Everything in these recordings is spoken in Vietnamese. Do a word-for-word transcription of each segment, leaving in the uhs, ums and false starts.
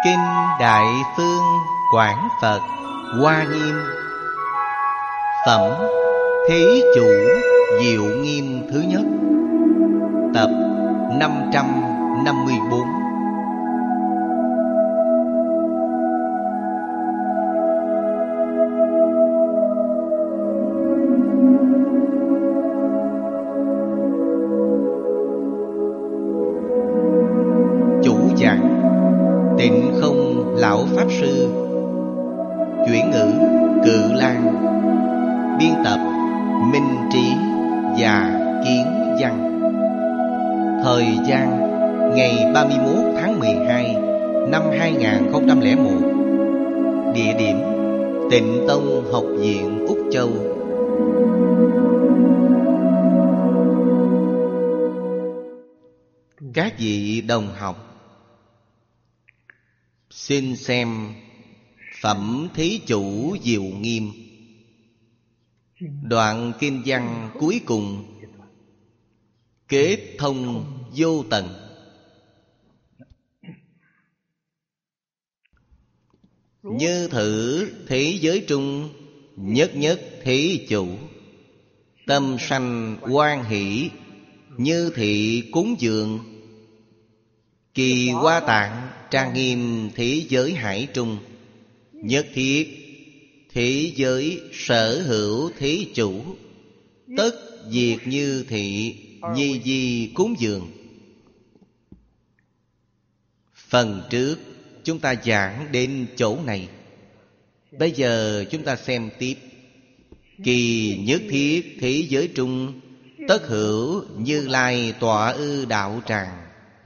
Kinh Đại Phương Quảng Phật Hoa Nghiêm. Phẩm Thí Chủ Diệu Nghiêm thứ nhất. Tập năm trăm năm mươi bốn. Chủ giảng Tịnh Không Lão Pháp Sư. Chuyển ngữ Cự Lan. Biên tập Minh Trí và Kiến Văn. Thời gian ngày ba mươi mốt tháng mười hai năm hai nghìn không trăm lẻ một. Địa điểm Tịnh Tông Học viện Úc Châu. Các vị đồng học, xin xem Phẩm Thí Chủ Diệu Nghiêm, đoạn kinh văn cuối cùng, kết thông vô tận. Như thử thế giới trung, nhất nhất thí chủ. Tâm sanh hoan hỷ, như thị cúng dường. Kỳ hoa tạng trang nghiêm thế giới hải trung. Nhất thiết thế giới sở hữu thế chủ. Tất diệt như thị, nhi di cúng dường. Phần trước chúng ta giảng đến chỗ này. Bây giờ chúng ta xem tiếp. Kỳ nhất thiết thế giới trung, tất hữu Như Lai tọa ư đạo tràng.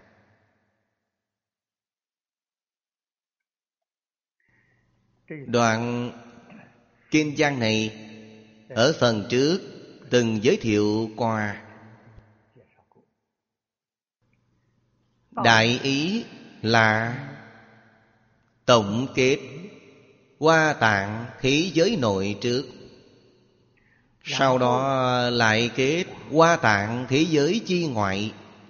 Đoạn kinh văn này ở phần trước từng giới thiệu qua. Đại ý là tổng kết Hoa Tạng thế giới nội trước, sau đó lại kết Hoa Tạng thế giới chi ngoại.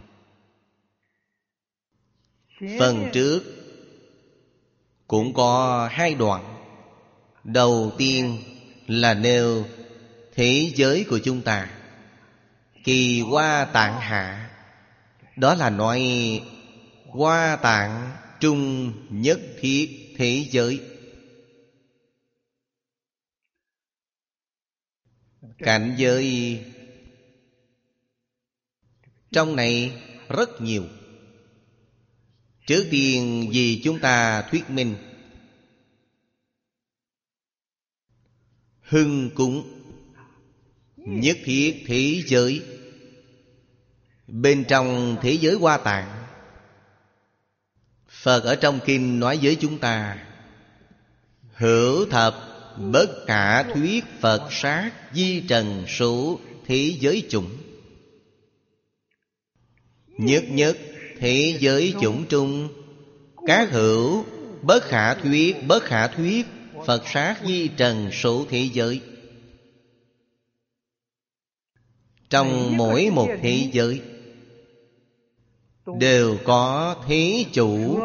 Phần trước cũng có hai đoạn. Đầu tiên là nêu thế giới của chúng ta, kỳ Hoa Tạng hạ. Đó là nói Hoa Tạng trung nhất thiết thế giới. Cảnh giới trong này rất nhiều. Trước tiên vì chúng ta thuyết minh hưng cúng nhất thiết thế giới. Bên trong thế giới Hoa Tạng, Phật ở trong kinh nói với chúng ta: hữu thập bất khả thuyết Phật sát di trần số thế giới chủng. Nhất nhất thế giới chủng trung, các hữu bất khả thuyết bất khả thuyết Phật sát di trần số thế giới. Trong mỗi một thế giới đều có thế chủ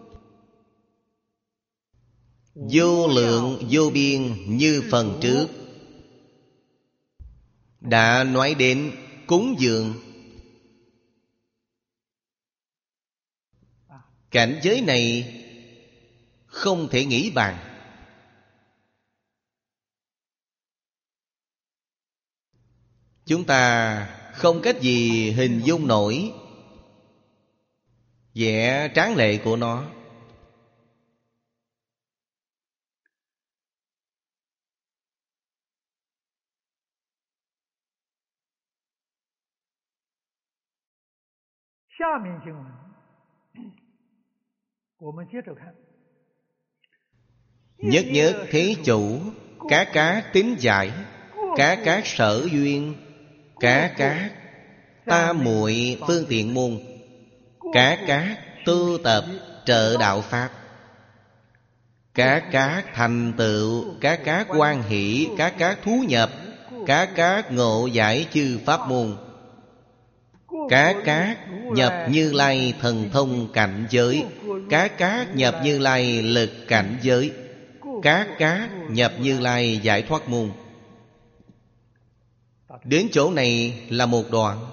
vô lượng vô biên. Như phần trước đã nói đến cúng dường. Cảnh giới này không thể nghĩ bàn. Chúng ta không cách gì hình dung nổi vẻ tráng lệ của nó. Nhất nhất thế chủ, các các tín giải, các các sở duyên, các các tam muội phương tiện môn, các các tu tập trợ đạo pháp, các các thành tựu, các các quan hỷ, các các thú nhập, các các ngộ giải chư pháp môn, Các các nhập Như Lai thần thông cảnh giới, các các nhập Như Lai lực cảnh giới, các các nhập Như Lai giải thoát môn. Đến chỗ này là một đoạn.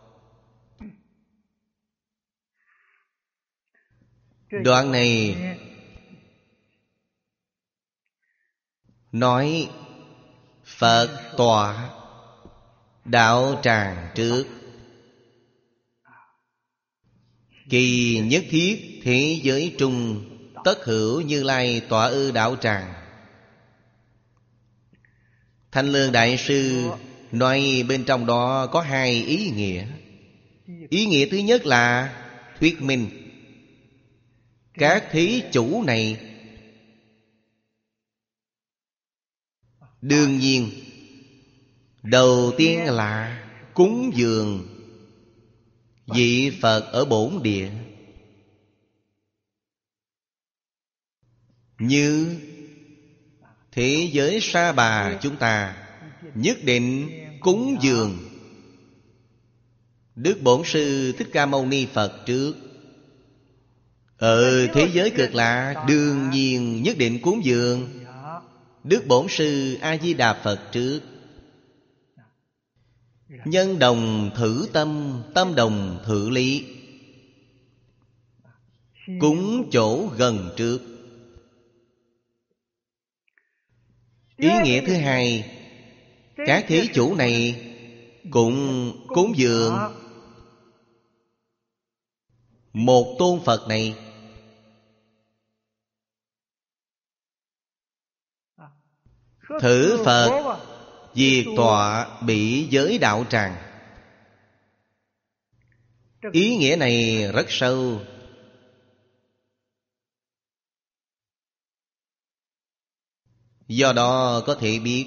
Đoạn này nói Phật tọa đạo tràng trước, kỳ nhất thiết thế giới trung, tất hữu Như Lai tọa ư đạo tràng. Thanh Lương Đại Sư nói bên trong đó có hai ý nghĩa. Ý nghĩa thứ nhất là thuyết minh các thí chủ này đương nhiên đầu tiên là cúng dường vị Phật ở bổn địa, như thế giới Sa Bà chúng ta nhất định cúng dường Đức Bổn Sư Thích Ca Mâu Ni Phật trước. Ở thế giới Cực Lạc đương nhiên nhất định cúng dường Đức Bổn Sư A Di Đà Phật trước. Nhân đồng thử tâm, tâm đồng thử lý, cúng chỗ gần trước. Ý nghĩa thứ hai, các thí chủ này cũng cúng dường một tôn Phật này. Thử Phật diệt tọa bị giới đạo tràng. Ý nghĩa này rất sâu. Do đó có thể biết,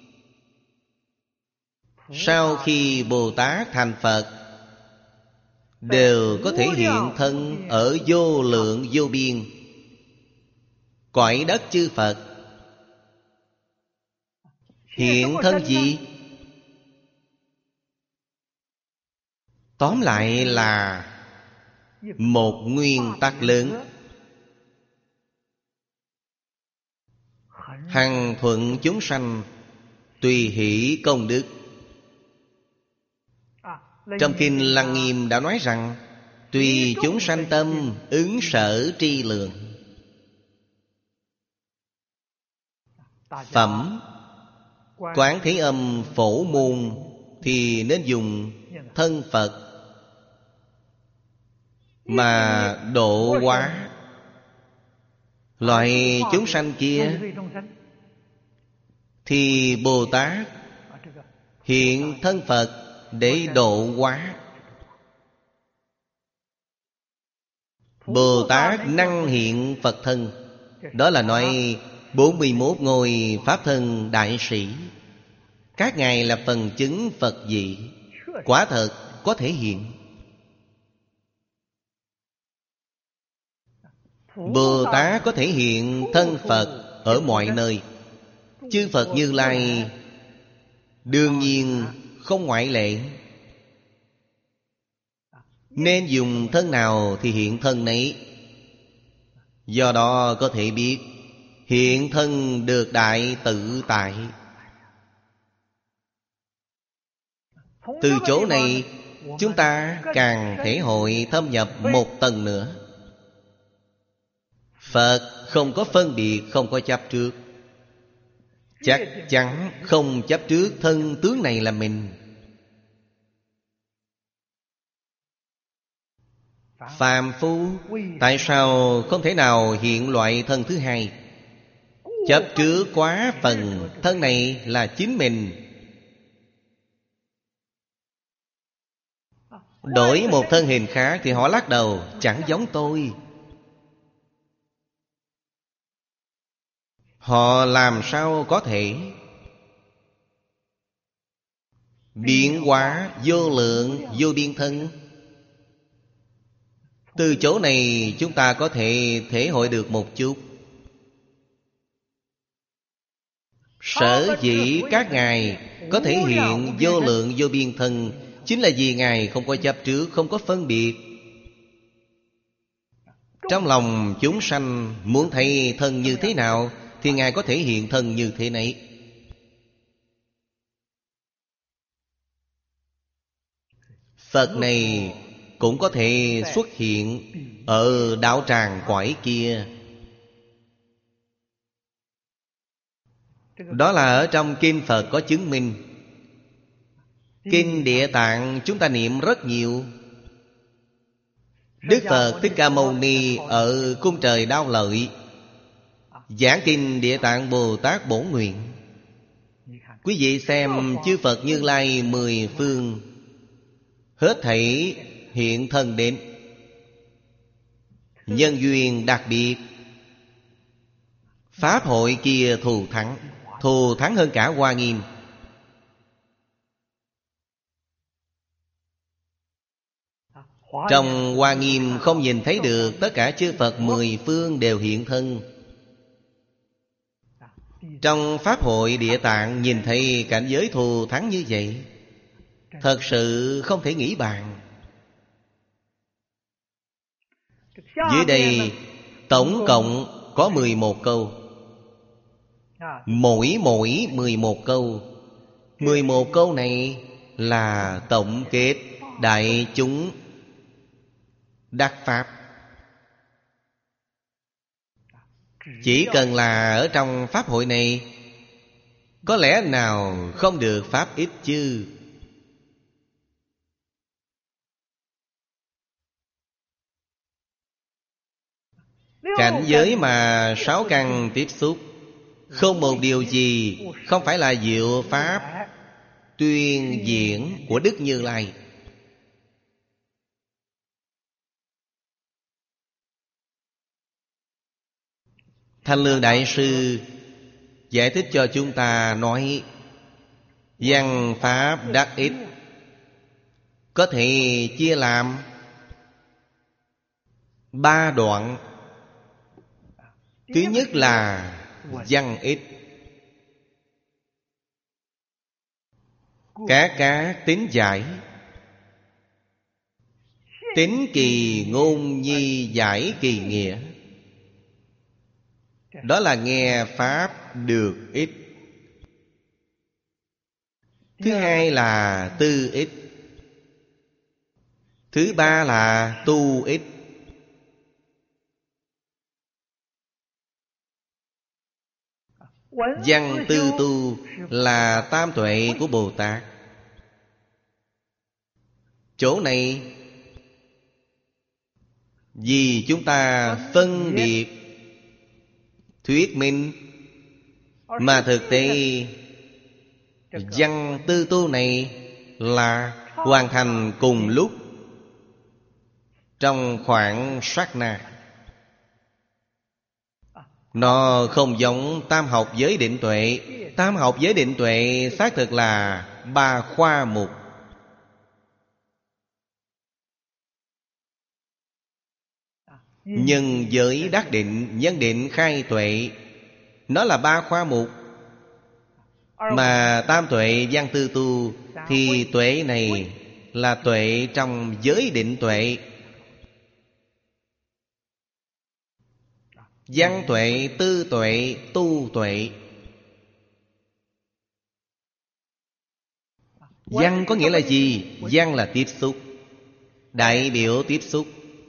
sau khi Bồ Tát thành Phật, đều có thể hiện thân ở vô lượng vô biên cõi đất chư Phật. Hiện thân gì? Tóm lại là một nguyên tắc lớn: hằng thuận chúng sanh, tùy hỷ công đức. Trong kinh Lăng Nghiêm đã nói rằng tùy chúng sanh tâm, ứng sở tri lượng. Phẩm Quán Thế Âm phổ môn thì nên dùng thân Phật mà độ hóa loại chúng sanh kia, thì Bồ Tát hiện thân Phật để độ hóa. Bồ Tát năng hiện Phật thân, đó là nói bốn mươi mốt ngôi Pháp thân đại sĩ, các ngài là phần chứng Phật vị, quả thật có thể hiện. Bồ Tát có thể hiện thân Phật ở mọi nơi. Chư Phật Như Lai đương nhiên không ngoại lệ. Nên dùng thân nào thì hiện thân nấy. Do đó có thể biết hiện thân được đại tự tại. Từ chỗ này chúng ta càng thể hội thâm nhập một tầng nữa. Phật không có phân biệt, không có chấp trước. Chắc chắn không chấp trước thân tướng này là mình. Phàm phu tại sao không thể nào hiện loại thân thứ hai? Chấp trước quá phần thân này là chính mình. Đổi một thân hình khác thì họ lắc đầu, chẳng giống tôi. Họ làm sao có thể? Biến hóa vô lượng vô biên thân. Từ chỗ này chúng ta có thể thể hội được một chút. Sở dĩ các ngài có thể hiện vô lượng vô biên thân, Chính là vì Ngài không có chấp trước, không có phân biệt. Trong lòng chúng sanh muốn thấy thân như thế nào thì Ngài có thể hiện thân như thế nấy. Phật này cũng có thể xuất hiện ở đạo tràng cõi kia. Đó là ở trong Kinh Phật có chứng minh. Kinh Địa Tạng chúng ta niệm rất nhiều. Đức Phật Thích Ca Mâu Ni ở cung trời Đao Lợi giảng Kinh Địa Tạng Bồ Tát Bổn Nguyện. Quý vị xem chư Phật Như Lai mười phương hết thảy hiện thân đến. Nhân duyên đặc biệt. Pháp hội kia thù thắng, thù thắng hơn cả Hoa Nghiêm. Trong Hoa Nghiêm không nhìn thấy được tất cả chư Phật mười phương đều hiện thân. Trong Pháp hội Địa Tạng nhìn thấy cảnh giới thù thắng như vậy, thật sự không thể nghĩ bàn. Dưới đây tổng cộng có mười một câu. Mỗi mỗi mười một câu. Mười một câu này là tổng kết đại chúng đắc Pháp. Chỉ cần là ở trong Pháp hội này, có lẽ nào không được Pháp ít chứ? Cảnh giới mà sáu căn tiếp xúc, không một điều gì không phải là diệu Pháp tuyên diễn của Đức Như Lai. Thanh Lương Đại Sư giải thích cho chúng ta nói: văn Pháp đắc ích có thể chia làm ba đoạn. Thứ nhất là văn ích. Các các tính giải. Tính kỳ ngôn nhi giải kỳ nghĩa. Đó là nghe Pháp được ích. Thứ hai là tư ích. Thứ ba là tu ích. Văn tư tu là tam tuệ của Bồ Tát. Chỗ này vì chúng ta phân biệt thuyết minh, mà thực tế văn tư tu này là hoàn thành cùng lúc, trong khoảng sát na. Nó không giống tam học giới định tuệ. Tam học giới định tuệ xác thực là ba khoa mục. Nhân giới đắc định, nhân định khai tuệ, nó là ba khoa mục. Mà tam tuệ văn tư tu thì tuệ này là tuệ trong giới định tuệ. Văn tuệ, tư tuệ, tu tuệ. Văn có nghĩa là gì? Văn là tiếp xúc, đại biểu tiếp xúc.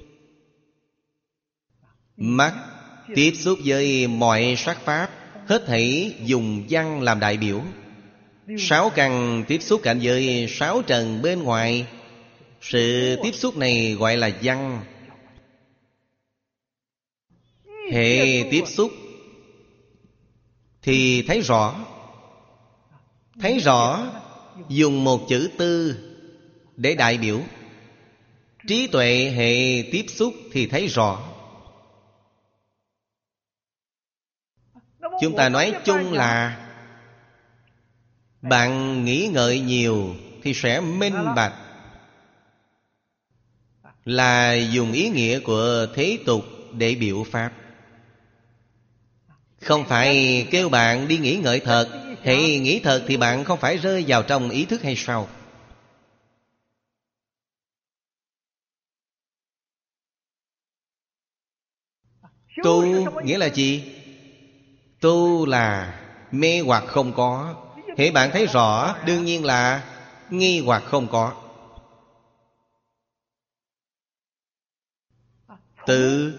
Mắt tiếp xúc với mọi sắc pháp, hết thảy dùng văn làm đại biểu. Sáu căn tiếp xúc cảnh giới sáu trần bên ngoài. Sự tiếp xúc này gọi là văn. Hệ tiếp xúc thì thấy rõ. Thấy rõ dùng một chữ tư để đại biểu. Trí tuệ hệ tiếp xúc thì thấy rõ. Chúng ta nói chung là bạn nghĩ ngợi nhiều thì sẽ minh bạch, là dùng ý nghĩa của thế tục để biểu pháp. Không phải kêu bạn đi nghĩ ngợi thật. Hệ nghĩ thật thì bạn không phải rơi vào trong ý thức hay sao? Tu nghĩa là gì? Tu là mê hoặc không có. Hễ bạn thấy rõ, đương nhiên là nghi hoặc không có. Từ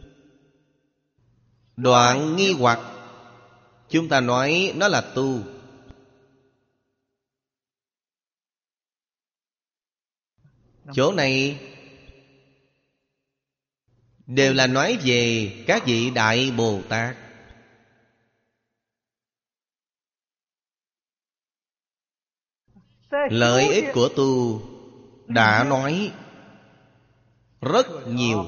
đoạn nghi hoặc, chúng ta nói nó là tu. Chỗ này đều là nói về các vị Đại Bồ Tát. Lợi ích của tu đã nói rất nhiều.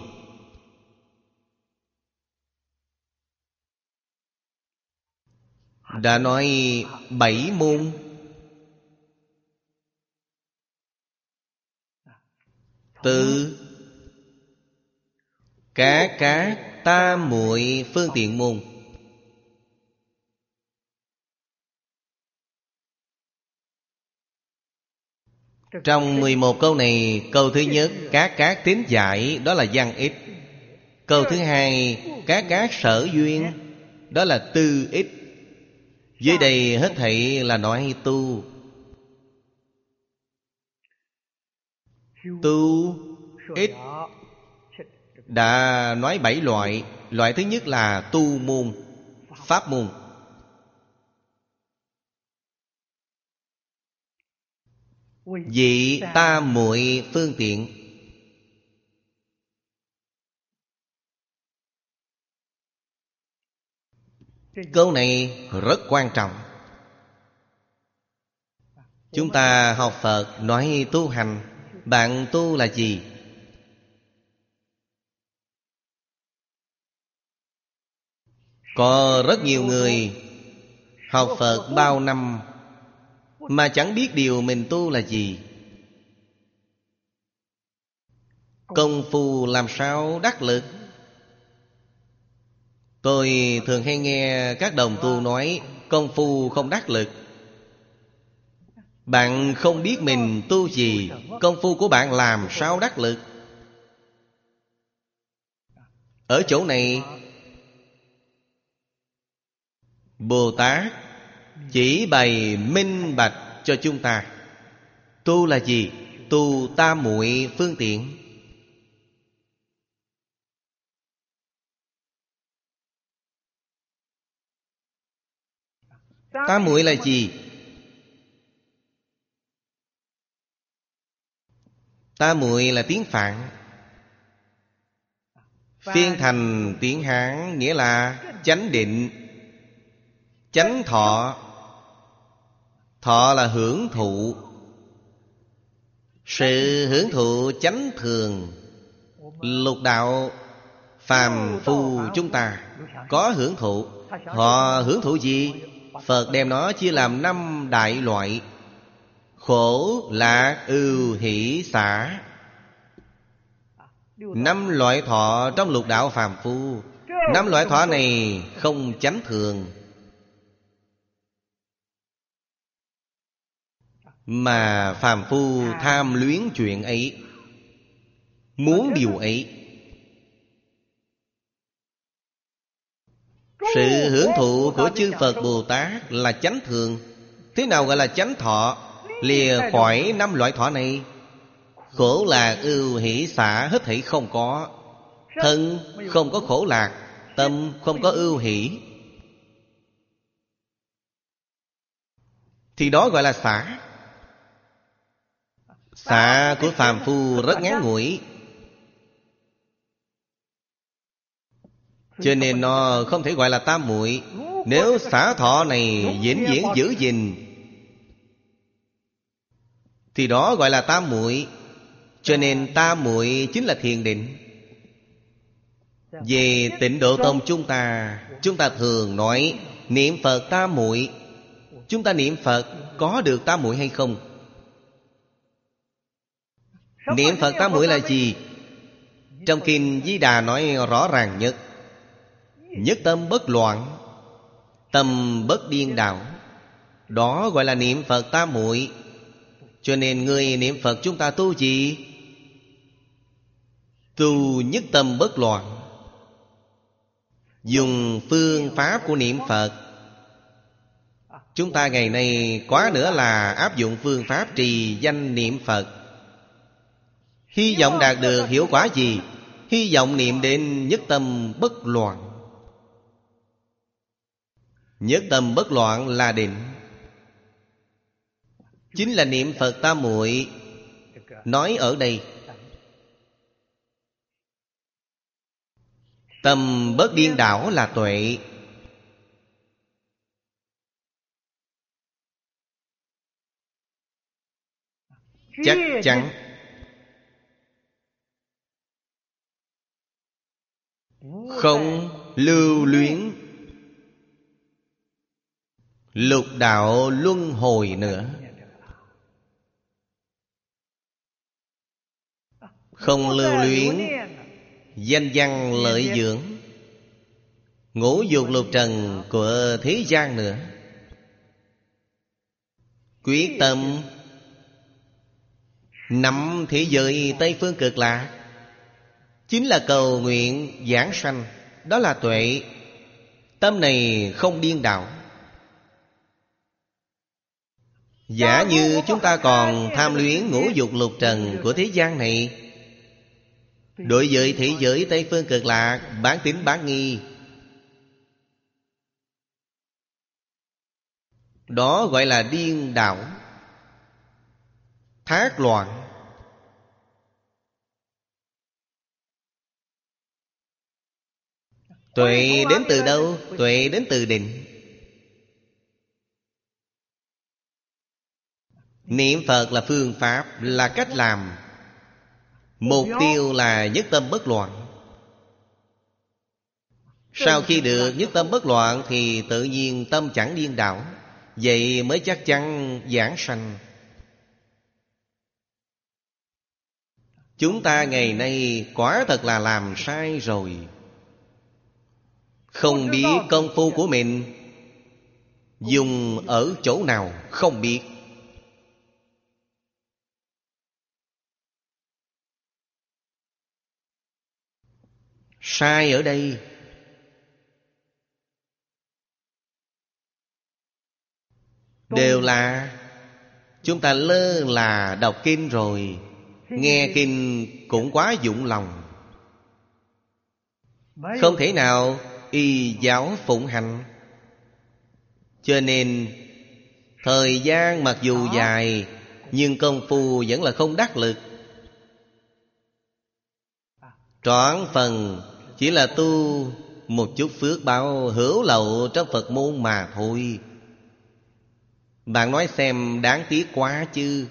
Đã nói bảy môn. Từ các các tam muội phương tiện môn. Trong mười một câu này, câu thứ nhất các các tín giải, đó là văn ích. Câu thứ hai các các sở duyên, đó là tư ích. Dưới đây hết thảy là nói tu. Tu ích đã nói bảy loại. Loại thứ nhất là tu môn, pháp môn. Vị tam muội phương tiện. Câu này rất quan trọng. Chúng ta học Phật nói tu hành. Bạn tu là gì? Có rất nhiều người học Phật bao năm mà chẳng biết điều mình tu là gì. Công phu làm sao đắc lực? Tôi thường hay nghe các đồng tu nói công phu không đắc lực. Bạn không biết mình tu gì, công phu của bạn làm sao đắc lực? Ở chỗ này Bồ Tát chỉ bày minh bạch cho chúng ta. Tu là gì? Tu tam muội phương tiện. Tam muội là gì? Tam muội là tiếng Phạn, phiên thành tiếng Hán nghĩa là chánh định, chánh thọ. Thọ là hưởng thụ. Sự hưởng thụ chánh thường. Lục đạo phàm phu chúng ta có hưởng thụ. Họ hưởng thụ gì? Phật đem nó chia làm năm đại loại: khổ, lạc, ưu, hỷ, xả. Năm loại thọ trong lục đạo phàm phu. Năm loại thọ này không chánh thường, mà phàm phu tham luyến chuyện ấy, muốn điều ấy. Sự hưởng thụ của chư Phật Bồ Tát là chánh thường. Thế nào gọi là chánh thọ? Lìa khỏi năm loại thọ này. Khổ lạc ưu hỷ xả hết thảy không có. Thân không có khổ lạc, tâm không có ưu hỷ, thì đó gọi là xả. Xả của phàm phu rất ngắn ngủi, cho nên nó không thể gọi là tam muội. Nếu xả thọ này vĩnh viễn giữ gìn thì đó gọi là tam muội. Cho nên tam muội chính là thiền định. Về Tịnh Độ Tông chúng ta, chúng ta thường nói niệm Phật tam muội. Chúng ta niệm Phật có được tam muội hay không? Niệm Phật tam muội là gì? Trong kinh Di Đà nói rõ ràng nhất: nhất tâm bất loạn, tâm bất điên đảo. Đó gọi là niệm Phật tam muội. Cho nên người niệm Phật chúng ta tu gì? Tu nhất tâm bất loạn. dùng phương pháp của niệm Phật. Chúng ta ngày nay quá nữa là áp dụng phương pháp trì danh niệm Phật. Hy vọng đạt được hiệu quả gì? Hy vọng niệm đến nhất tâm bất loạn. Nhất tâm bất loạn là định, chính là niệm Phật tam muội nói ở đây. Tâm bất điên đảo là tuệ. Chắc chắn không lưu luyến lục đạo luân hồi nữa. Không lưu luyến danh văn lợi dưỡng, ngũ dục lục trần của thế gian nữa. Quyết tâm nắm thế giới Tây Phương Cực Lạc, chính là cầu nguyện giảng sanh. Đó là tuệ. Tâm này không điên đảo. Giả như chúng ta còn tham luyến ngũ dục lục trần của thế gian này, đối với thế giới Tây Phương Cực Lạc bán tín bán nghi, đó gọi là điên đảo, thác loạn. Tuệ đến từ đâu? Tuệ đến từ định. Niệm Phật là phương pháp, là cách làm. Mục tiêu là nhất tâm bất loạn. Sau khi được nhất tâm bất loạn thì tự nhiên tâm chẳng điên đảo. Vậy mới chắc chắn giảng sanh. Chúng ta ngày nay quả thật là làm sai rồi. Không biết công phu của mình dùng ở chỗ nào, không biết. Sai ở đây đều là chúng ta lơ là đọc kinh rồi, nghe kinh cũng quá dụng lòng, không thể nào y giáo phụng hành. Cho nên thời gian mặc dù dài, nhưng công phu vẫn là không đắc lực. Trọn phần chỉ là tu một chút phước báo hữu lậu trong Phật môn mà thôi. Bạn nói xem đáng tiếc quá chứ.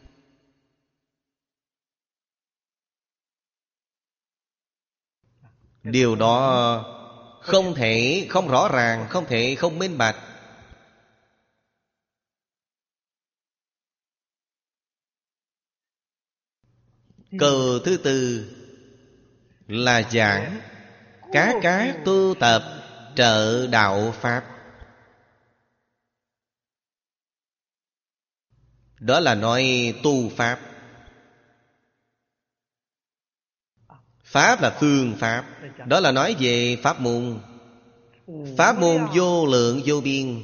Điều đó không thể không rõ ràng, không thể không minh bạch. Câu thứ tư là giảng các các tu tập trợ đạo Pháp. Đó là nói tu Pháp. Pháp là phương Pháp. Đó là nói về Pháp môn. Pháp môn vô lượng vô biên.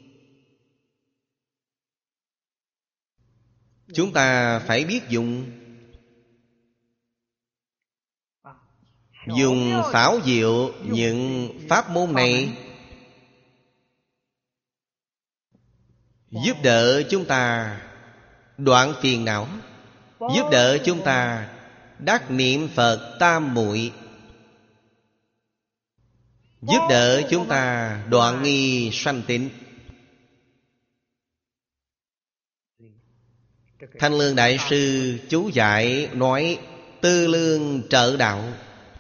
Chúng ta phải biết dùng. Dùng xảo diệu những pháp môn này, giúp đỡ chúng ta đoạn phiền não, giúp đỡ chúng ta đắc niệm Phật tam muội, giúp đỡ chúng ta đoạn nghi sanh tịnh. Thanh Lương Đại Sư chú giải nói tư lương trợ đạo.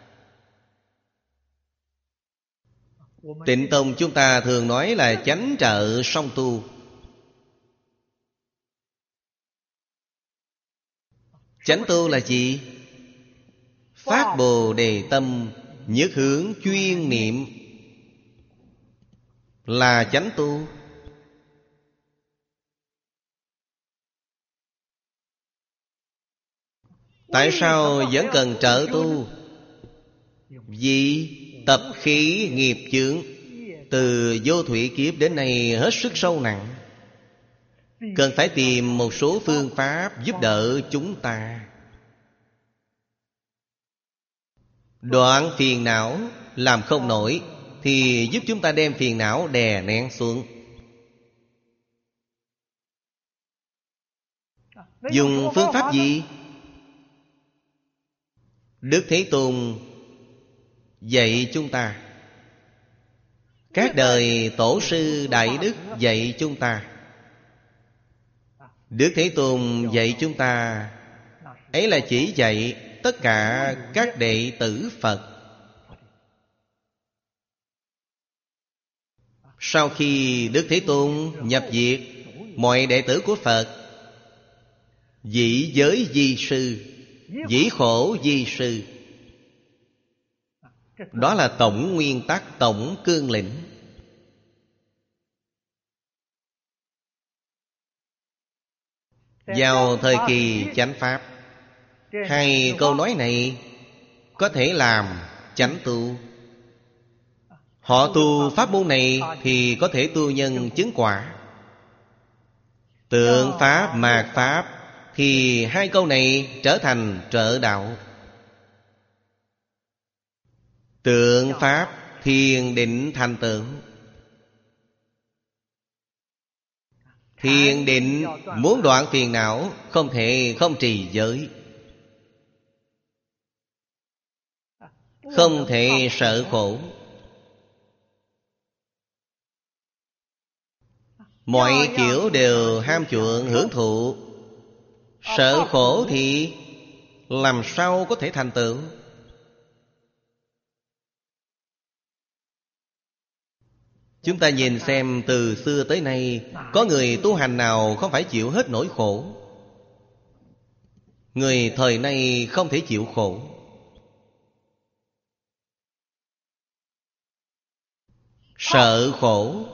Tịnh Tông chúng ta thường nói là chánh trợ song tu. Chánh tu là gì? Phát Bồ Đề tâm, nhất hướng chuyên niệm là chánh tu. Tại sao vẫn cần trợ tu? Vì tập khí nghiệp chướng từ vô thủy kiếp đến nay hết sức sâu nặng, cần phải tìm một số phương pháp giúp đỡ chúng ta đoạn phiền não làm không nổi, thì giúp chúng ta đem phiền não đè nén xuống. Dùng phương pháp gì? Đức Thế Tôn dạy chúng ta, các đời tổ sư đại đức dạy chúng ta. Đức Thế Tôn dạy chúng ta ấy là chỉ dạy tất cả các đệ tử Phật. Sau khi Đức Thế Tôn nhập diệt, mọi đệ tử của Phật dĩ giới di sư, dĩ khổ di sư. Đó là tổng nguyên tắc, tổng cương lĩnh. Vào thời kỳ chánh pháp, hai câu nói này có thể làm chánh tu. Họ tu pháp môn này thì có thể tu nhân chứng quả. Tượng pháp, mạt pháp thì hai câu này trở thành trợ đạo. Tượng pháp thiền định thành tựu. Thiền định muốn đoạn phiền não, không thể không trì giới, không thể sợ khổ. Mọi kiểu đều ham chuộng hưởng thụ, sợ khổ thì làm sao có thể thành tựu? Chúng ta nhìn xem từ xưa tới nay, có người tu hành nào không phải chịu hết nỗi khổ? Người thời nay không thể chịu khổ. Sợ khổ.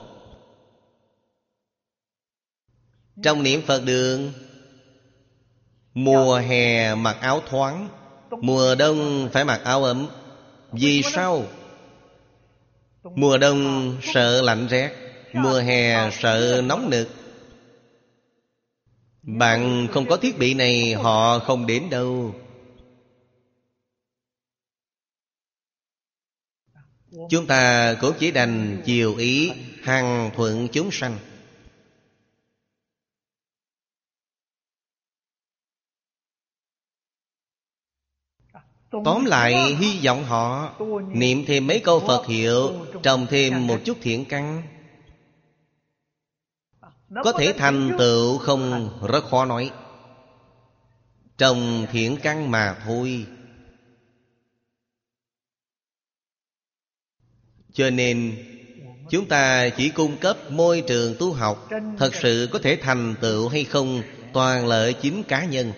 Trong niệm Phật đường, mùa hè mặc áo thoáng, mùa đông phải mặc áo ấm. Vì sao? Mùa đông sợ lạnh rét, mùa hè sợ nóng nực. Bạn không có thiết bị này, họ không đến đâu. Chúng ta cũng chỉ đành chiều ý hằng thuận chúng sanh. Tóm lại, hy vọng họ niệm thêm mấy câu Phật hiệu, trồng thêm một chút thiện căn, có thể thành tựu không rất khó nói. Trồng thiện căn mà thôi. Cho nên chúng ta chỉ cung cấp môi trường tu học, thật sự có thể thành tựu hay không toàn lợi chính cá nhân.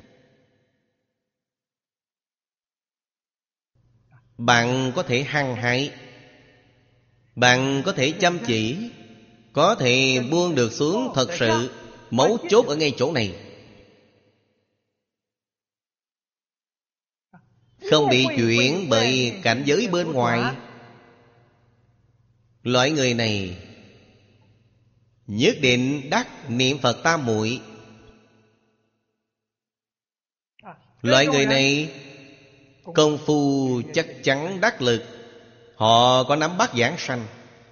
Bạn có thể hăng hái, bạn có thể chăm chỉ, có thể buông được xuống. Thật sự mấu chốt ở ngay chỗ này, không bị chuyển bởi cảnh giới bên ngoài. Loại người này nhất định đắc niệm Phật tam muội. Loại người này công phu chắc chắn đắc lực, họ có nắm bắt giảng sanh.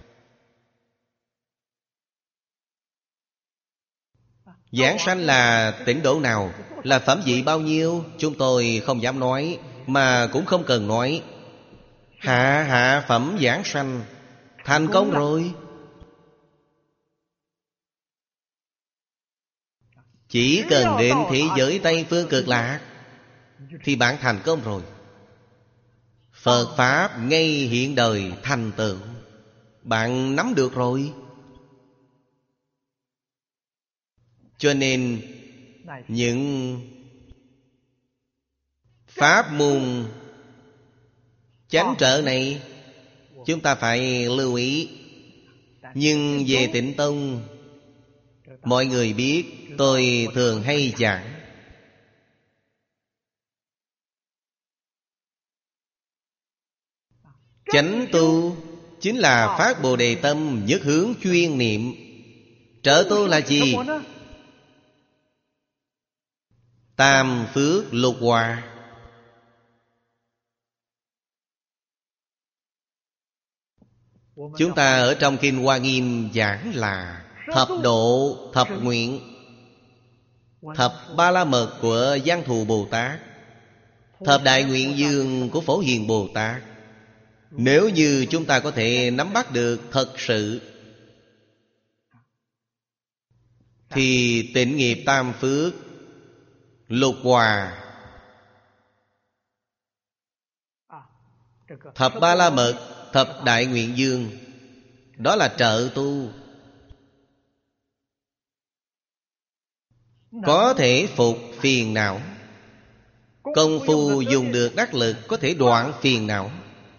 Giảng sanh là tịnh độ nào, là phẩm vị bao nhiêu, chúng tôi không dám nói, mà cũng không cần nói. Hạ hạ phẩm giảng sanh thành công rồi. Chỉ cần đến thế giới Tây Phương Cực Lạc thì bạn thành công rồi. Phật Pháp ngay hiện đời thành tựu, bạn nắm được rồi. Cho nên những pháp môn chánh trợ này chúng ta phải lưu ý. Nhưng về Tịnh Tông, mọi người biết tôi thường hay giảng, Chánh tu chính là phát Bồ Đề tâm, nhất hướng chuyên niệm. Trợ tu là gì? Tam phước lục hòa. Chúng ta ở trong Kinh Hoa Nghiêm giảng là thập độ thập nguyện, thập ba la mật của Giang Thù Bồ Tát, thập đại nguyện dương của Phổ Hiền Bồ Tát. Nếu như chúng ta có thể nắm bắt được thật sự, thì tịnh nghiệp tam phước lục hòa, thập ba la mật, thập đại nguyện dương, đó là trợ tu, có thể phục phiền não. Công phu dùng được đắc lực, có thể đoạn phiền não.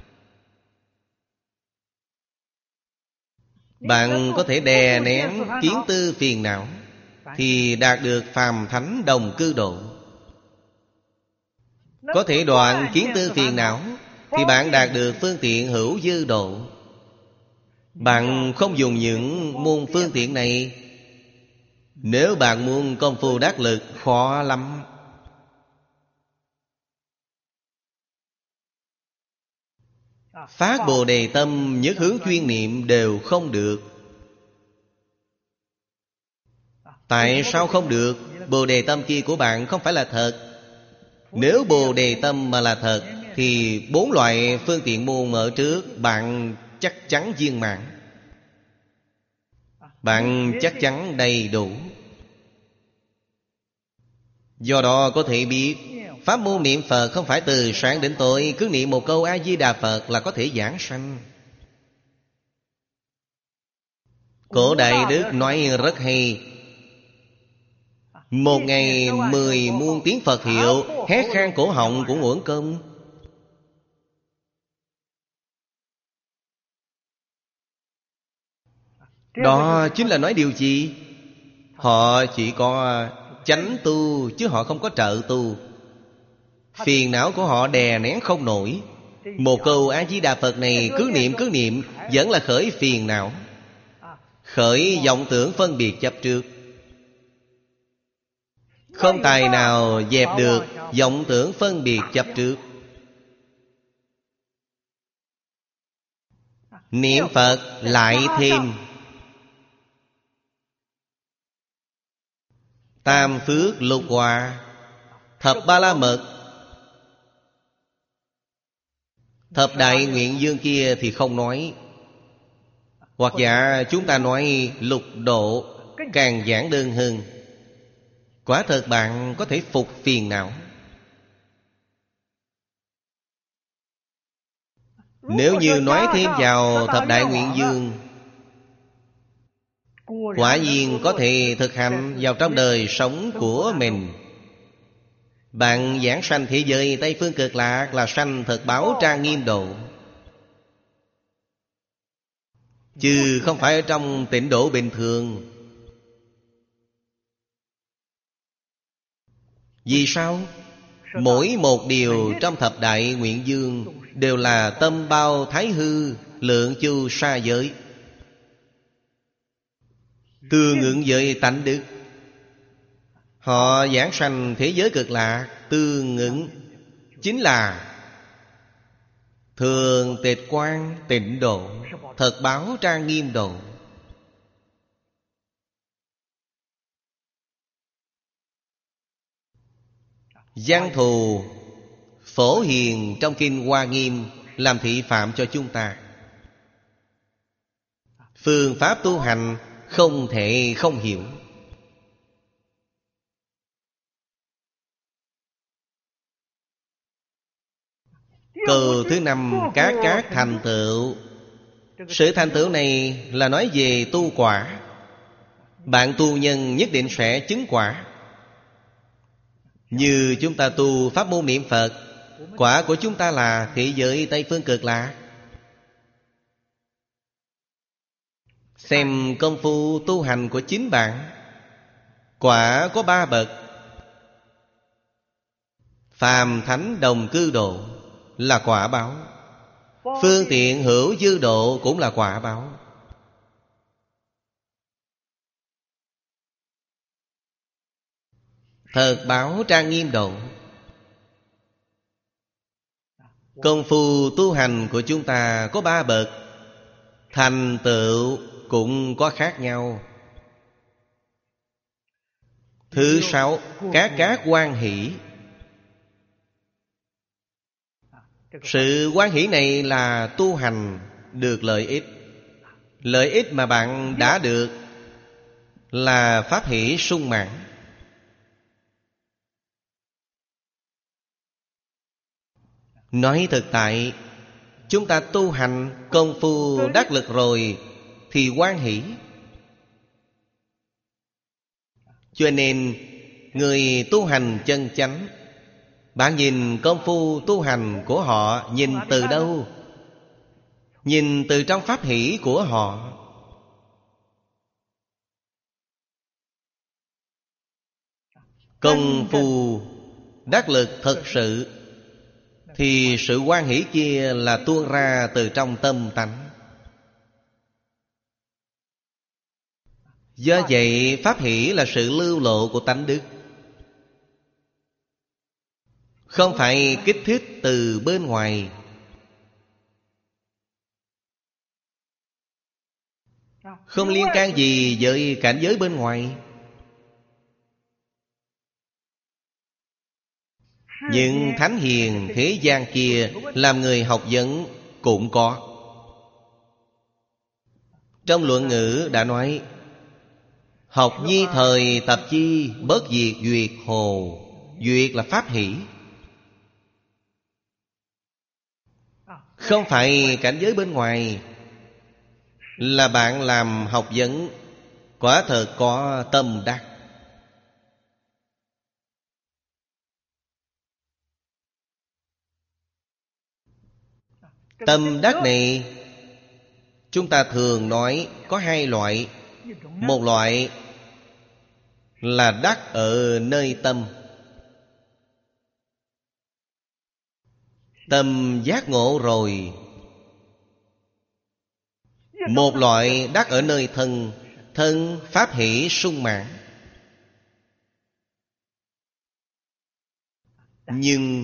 Bạn có thể đè nén kiến tư phiền não, thì đạt được phàm thánh đồng cư độ. Có thể đoạn kiến tư phiền não, thì bạn đạt được phương tiện hữu dư độ. Bạn không dùng những môn phương tiện này, nếu bạn muốn công phu đắc lực khó lắm. Phát Bồ Đề tâm, nhất hướng chuyên niệm đều không được. Tại sao không được? Bồ Đề tâm kia của bạn không phải là thật. Nếu Bồ Đề tâm mà là thật, thì bốn loại phương tiện môn ở trước bạn chắc chắn viên mãn. Bạn chắc chắn đầy đủ. Do đó có thể biết, pháp môn niệm Phật không phải từ sáng đến tối cứ niệm một câu A-di-đà Phật là có thể giảng sanh. Cổ Đại Đức nói rất hay: một ngày mười muôn tiếng Phật hiệu, hét khan cổ họng cũng uổng công. Đó chính là nói điều gì? Họ chỉ có chánh tu, chứ họ không có trợ tu. Phiền não của họ đè nén không nổi. Một câu A-di-đà Phật này cứ niệm cứ niệm, vẫn là khởi phiền não, khởi vọng tưởng phân biệt chấp trước. Không tài nào dẹp được vọng tưởng phân biệt chấp trước. Niệm Phật lại thêm tam phước lục hòa, thập ba la mật, thập đại nguyện dương kia thì không nói. Hoặc giả chúng ta nói lục độ, càng giản đơn hơn. Quả thật bạn có thể phục phiền não. Nếu như nói thêm vào thập đại nguyện dương, quả nhiên có thể thực hành vào trong đời sống của mình. Bạn giảng sanh thế giới Tây Phương Cực Lạc là sanh thật báo trang nghiêm độ, chứ không phải ở trong tịnh độ bình thường. Vì sao? Mỗi một điều trong thập đại nguyện dương đều là tâm bao thái hư, lượng chu sa giới, tương ứng với tánh đức. Họ giảng sanh thế giới Cực Lạc tương ứng chính là thường tịch quan tịnh độ, thật báo trang nghiêm độ. Giang Thù Phổ Hiền trong Kinh Hoa Nghiêm làm thị phạm cho chúng ta. Phương pháp tu hành không thể không hiểu. Câu thứ năm, các các thành tựu. Sự thành tựu này là nói về tu quả. Bạn tu nhân nhất định sẽ chứng quả. Như chúng ta tu pháp môn niệm Phật, quả của chúng ta là thế giới Tây Phương Cực Lạc. Xem công phu tu hành của chính bạn, quả có ba bậc: phàm thánh đồng cư độ là quả báo, Phương tiện hữu dư độ cũng là quả báo. Thật báo trang nghiêm độ. Công phu tu hành của chúng ta có ba bậc, thành tựu cũng có khác nhau. Thứ sáu, các các hoan hỷ. Sự hoan hỷ này là tu hành được lợi ích. Lợi ích mà bạn đã được là pháp hỷ sung mãn. Nói thực tại, chúng ta tu hành công phu đắc lực rồi thì hoan hỷ. Cho nên người tu hành chân chánh, bạn nhìn công phu tu hành của họ nhìn từ đâu? Nhìn từ trong pháp hỷ của họ. Công phu đắc lực thật sự thì sự hoan hỷ kia là tuôn ra từ trong tâm tánh. Do vậy pháp hỷ là sự lưu lộ của tánh đức, không phải kích thích từ bên ngoài. Không liên can gì với cảnh giới bên ngoài. Nhưng thánh hiền thế gian kia làm người học vấn cũng có. Trong luận ngữ đã nói: học nhi thời tập chi, bất diệt duyệt hồ. Duyệt là pháp hỷ, không phải cảnh giới bên ngoài. Là bạn làm học vấn quả thật có tâm đắc. Tâm đắc này chúng ta thường nói có hai loại. Một loại là đắc ở nơi tâm, tâm giác ngộ rồi. Một loại đắc ở nơi thân, thân pháp hỷ sung mãn. Nhưng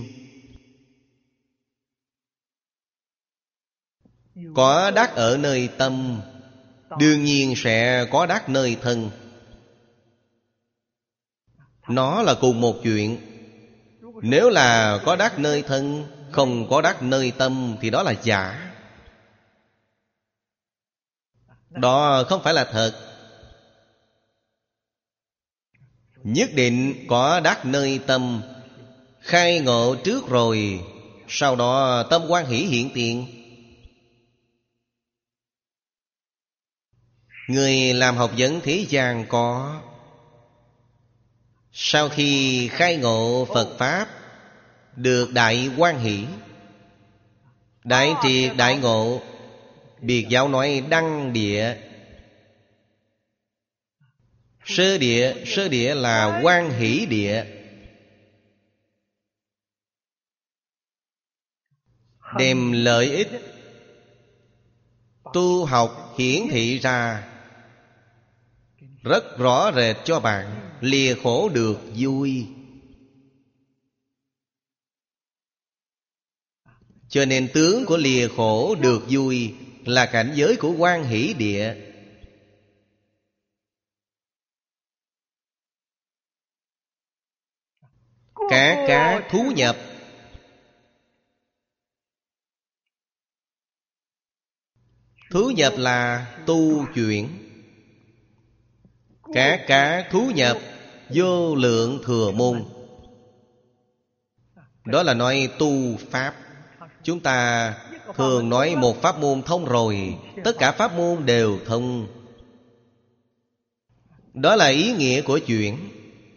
có đắc ở nơi tâm, đương nhiên sẽ có đắc nơi thân. Nó là cùng một chuyện. Nếu là có đắc nơi thân, không có đắc nơi tâm thì đó là giả. Đó không phải là thật. Nhất định có đắc nơi tâm, khai ngộ trước rồi, sau đó tâm hoan hỷ hiện tiền. Người làm học vấn thế gian có. Sau khi khai ngộ Phật Pháp, được đại hoan hỷ, đại triệt đại ngộ. Biệt giáo nói đăng địa. Sơ địa, sơ địa là hoan hỷ địa. Đem lợi ích tu học hiển thị ra rất rõ rệt cho bạn. Lìa khổ được vui. Cho nên tướng của lìa khổ được vui là cảnh giới của hoan hỷ địa. Cả cả thú nhập. Thú nhập là tu chuyển. Cả cả thú nhập vô lượng thừa môn. Đó là nói tu pháp. Chúng ta thường nói một pháp môn thông rồi, tất cả pháp môn đều thông. Đó là ý nghĩa của chuyện.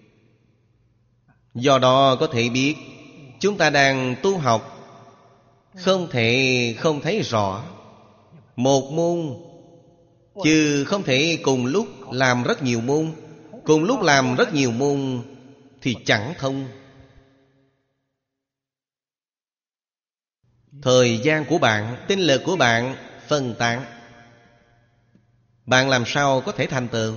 Do đó có thể biết chúng ta đang tu học, không thể không thấy rõ một môn, chứ không thể cùng lúc làm rất nhiều môn. Cùng lúc làm rất nhiều môn thì chẳng thông. Thời gian của bạn, tinh lực của bạn phân tán, bạn làm sao có thể thành tựu?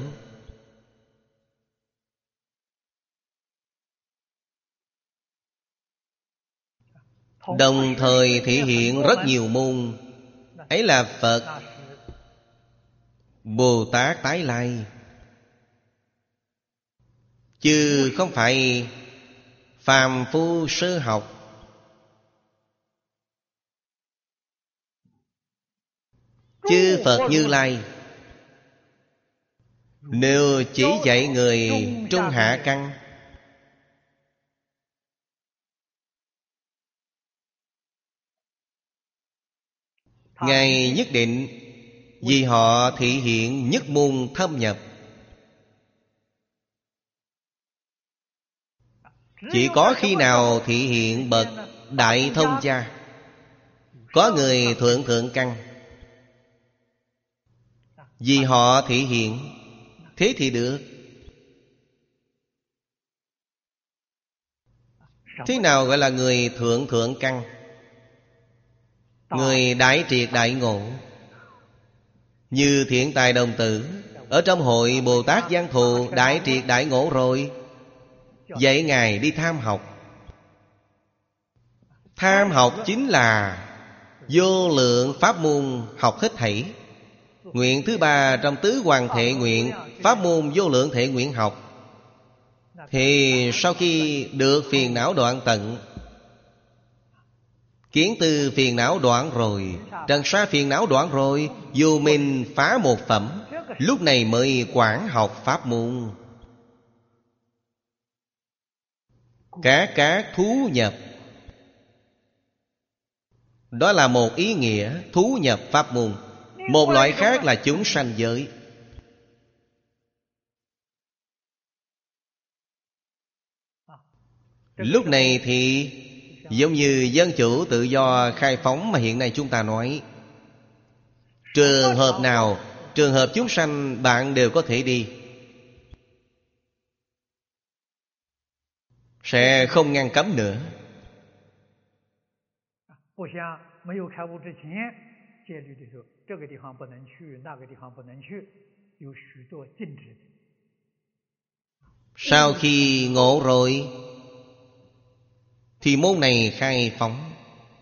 Đồng thời thể hiện rất nhiều môn. Ấy là Phật, Bồ Tát tái lai, chứ không phải phàm phu sơ học. Chư Phật Như Lai nếu chỉ dạy người trung hạ căn, Ngài nhất định vì họ thị hiện nhất môn thâm nhập. Chỉ có khi nào thị hiện bậc đại thông gia, có người thượng thượng căn, vì họ thị hiện, thế thì được. Thế nào gọi là người thượng thượng căn? Người đại triệt đại ngộ. Như Thiện Tài Đồng Tử ở trong hội Bồ Tát Giang Thù đại triệt đại ngộ rồi, dạy Ngài đi tham học. Tham học chính là vô lượng pháp môn học hết thảy. Nguyện thứ ba trong tứ hoàng thệ nguyện, pháp môn vô lượng thệ nguyện học. Thì sau khi được phiền não đoạn tận, kiến tư phiền não đoạn rồi, trần sa phiền não đoạn rồi, dù mình phá một phẩm, lúc này mới quảng học pháp môn. Các các thú nhập, đó là một ý nghĩa. Thú nhập pháp môn. Một loại khác là chúng sanh giới. Lúc này thì giống như dân chủ tự do khai phóng mà hiện nay chúng ta nói. Trường hợp nào, trường hợp chúng sanh bạn đều có thể đi, sẽ không ngăn cấm nữa. Sau khi ngộ rồi thì môn này khai phóng.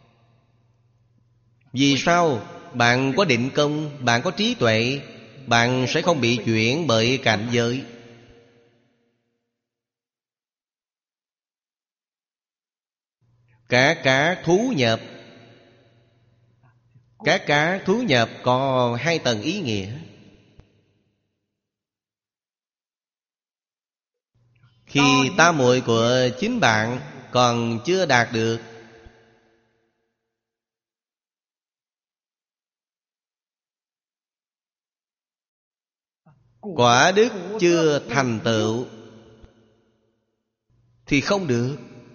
Vì sao? Bạn có định công, bạn có trí tuệ, bạn sẽ không bị chuyển bởi cảnh giới. Các cá thú nhập. Các cá thú nhập có hai tầng ý nghĩa. Khi tam muội của chính bạn còn chưa đạt được, quả đức chưa thành tựu, thì không được.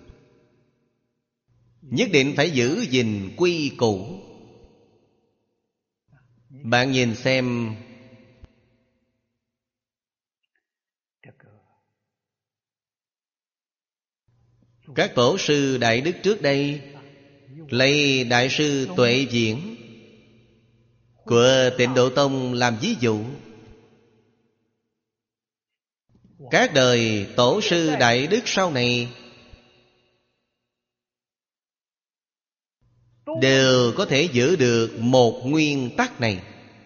Nhất định phải giữ gìn quy củ. Bạn nhìn xem, các tổ sư đại đức trước đây, lấy Đại sư Tuệ Diễn của Tịnh Độ Tông làm ví dụ. Các đời tổ sư đại đức sau này đều có thể giữ được một nguyên tắc này.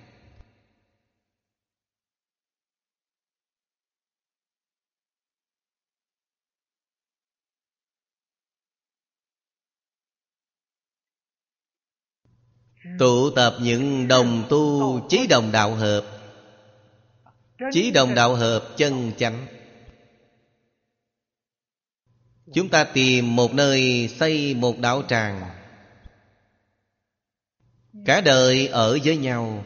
Tụ tập những đồng tu chí đồng đạo hợp. Chí đồng đạo hợp chân chánh. Chúng ta tìm một nơi xây một đạo tràng, cả đời ở với nhau,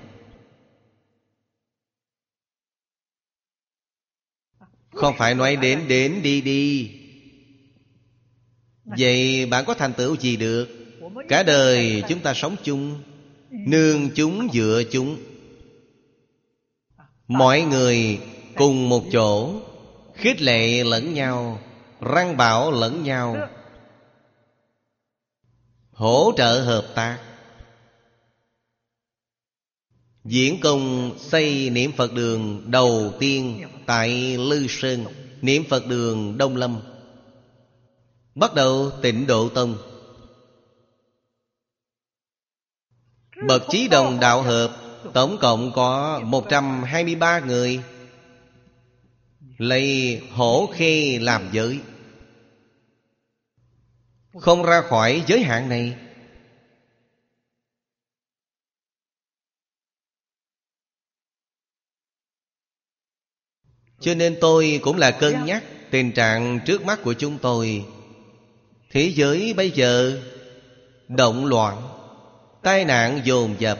không phải nói đến đến đi đi. Vậy bạn có thành tựu gì được? Cả đời chúng ta sống chung, nương chúng dựa chúng, mọi người cùng một chỗ, khích lệ lẫn nhau, răng bảo lẫn nhau, hỗ trợ hợp tác. Diễn Công xây niệm Phật đường đầu tiên tại Lư Sơn, niệm Phật đường Đông Lâm. Bắt đầu Tịnh Độ Tông. Bậc Chí Đồng đạo hợp tổng cộng có một trăm hai mươi ba người, lấy hổ khê làm giới, không ra khỏi giới hạn này. Cho nên tôi cũng là cân nhắc tình trạng trước mắt của chúng tôi. Thế giới bây giờ động loạn, tai nạn dồn dập.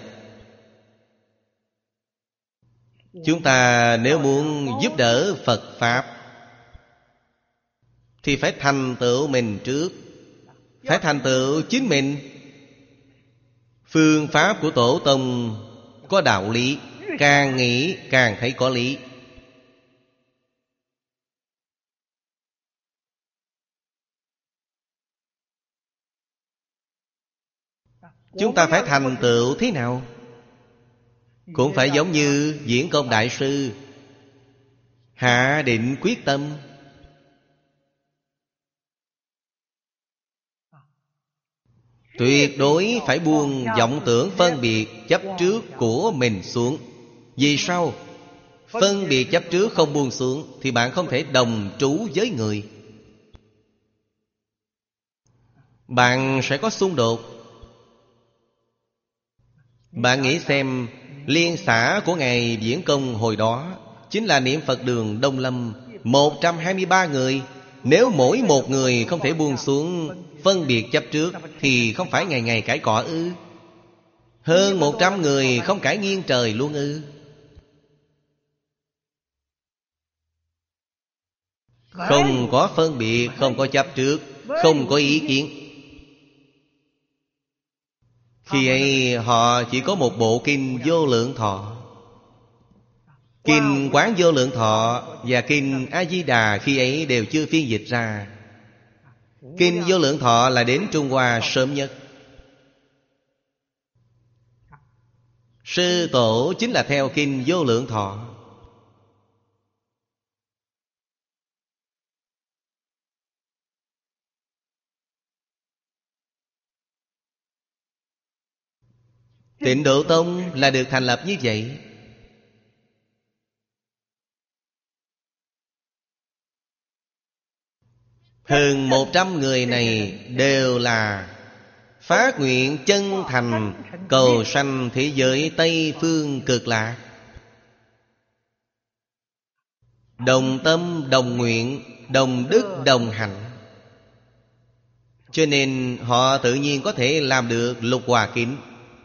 Chúng ta nếu muốn giúp đỡ Phật Pháp thì phải thành tựu mình trước. Phải thành tựu chính mình. Phương pháp của Tổ Tông có đạo lý, càng nghĩ càng thấy có lý. Chúng ta phải thành tựu thế nào? Cũng phải giống như Diễn Công Đại Sư, hạ định quyết tâm. Tuyệt đối phải buông vọng tưởng phân biệt chấp trước của mình xuống. Vì sao? Phân biệt chấp trước không buông xuống thì bạn không thể đồng trú với người. Bạn sẽ có xung đột. Bạn nghĩ xem, liên xã của Ngài Diễn Công hồi đó chính là niệm Phật đường Đông Lâm, một trăm hai mươi ba người. Nếu mỗi một người không thể buông xuống phân biệt chấp trước thì không phải ngày ngày cãi cọ ư? Hơn một trăm người không cãi nghiêng trời luôn ư? Không có phân biệt, không có chấp trước, không có ý kiến. Khi ấy họ chỉ có một bộ kinh Vô Lượng Thọ. Kinh Quán Vô Lượng Thọ và kinh A-di-đà khi ấy đều chưa phiên dịch ra. Kinh Vô Lượng Thọ là đến Trung Hoa sớm nhất. Sư tổ chính là theo kinh Vô Lượng Thọ. Tịnh Độ Tông là được thành lập như vậy. Hơn một trăm người này đều là phát nguyện chân thành cầu sanh thế giới Tây Phương Cực Lạc. Đồng tâm, đồng nguyện, đồng đức, đồng hạnh. Cho nên họ tự nhiên có thể làm được Lục Hòa Kính.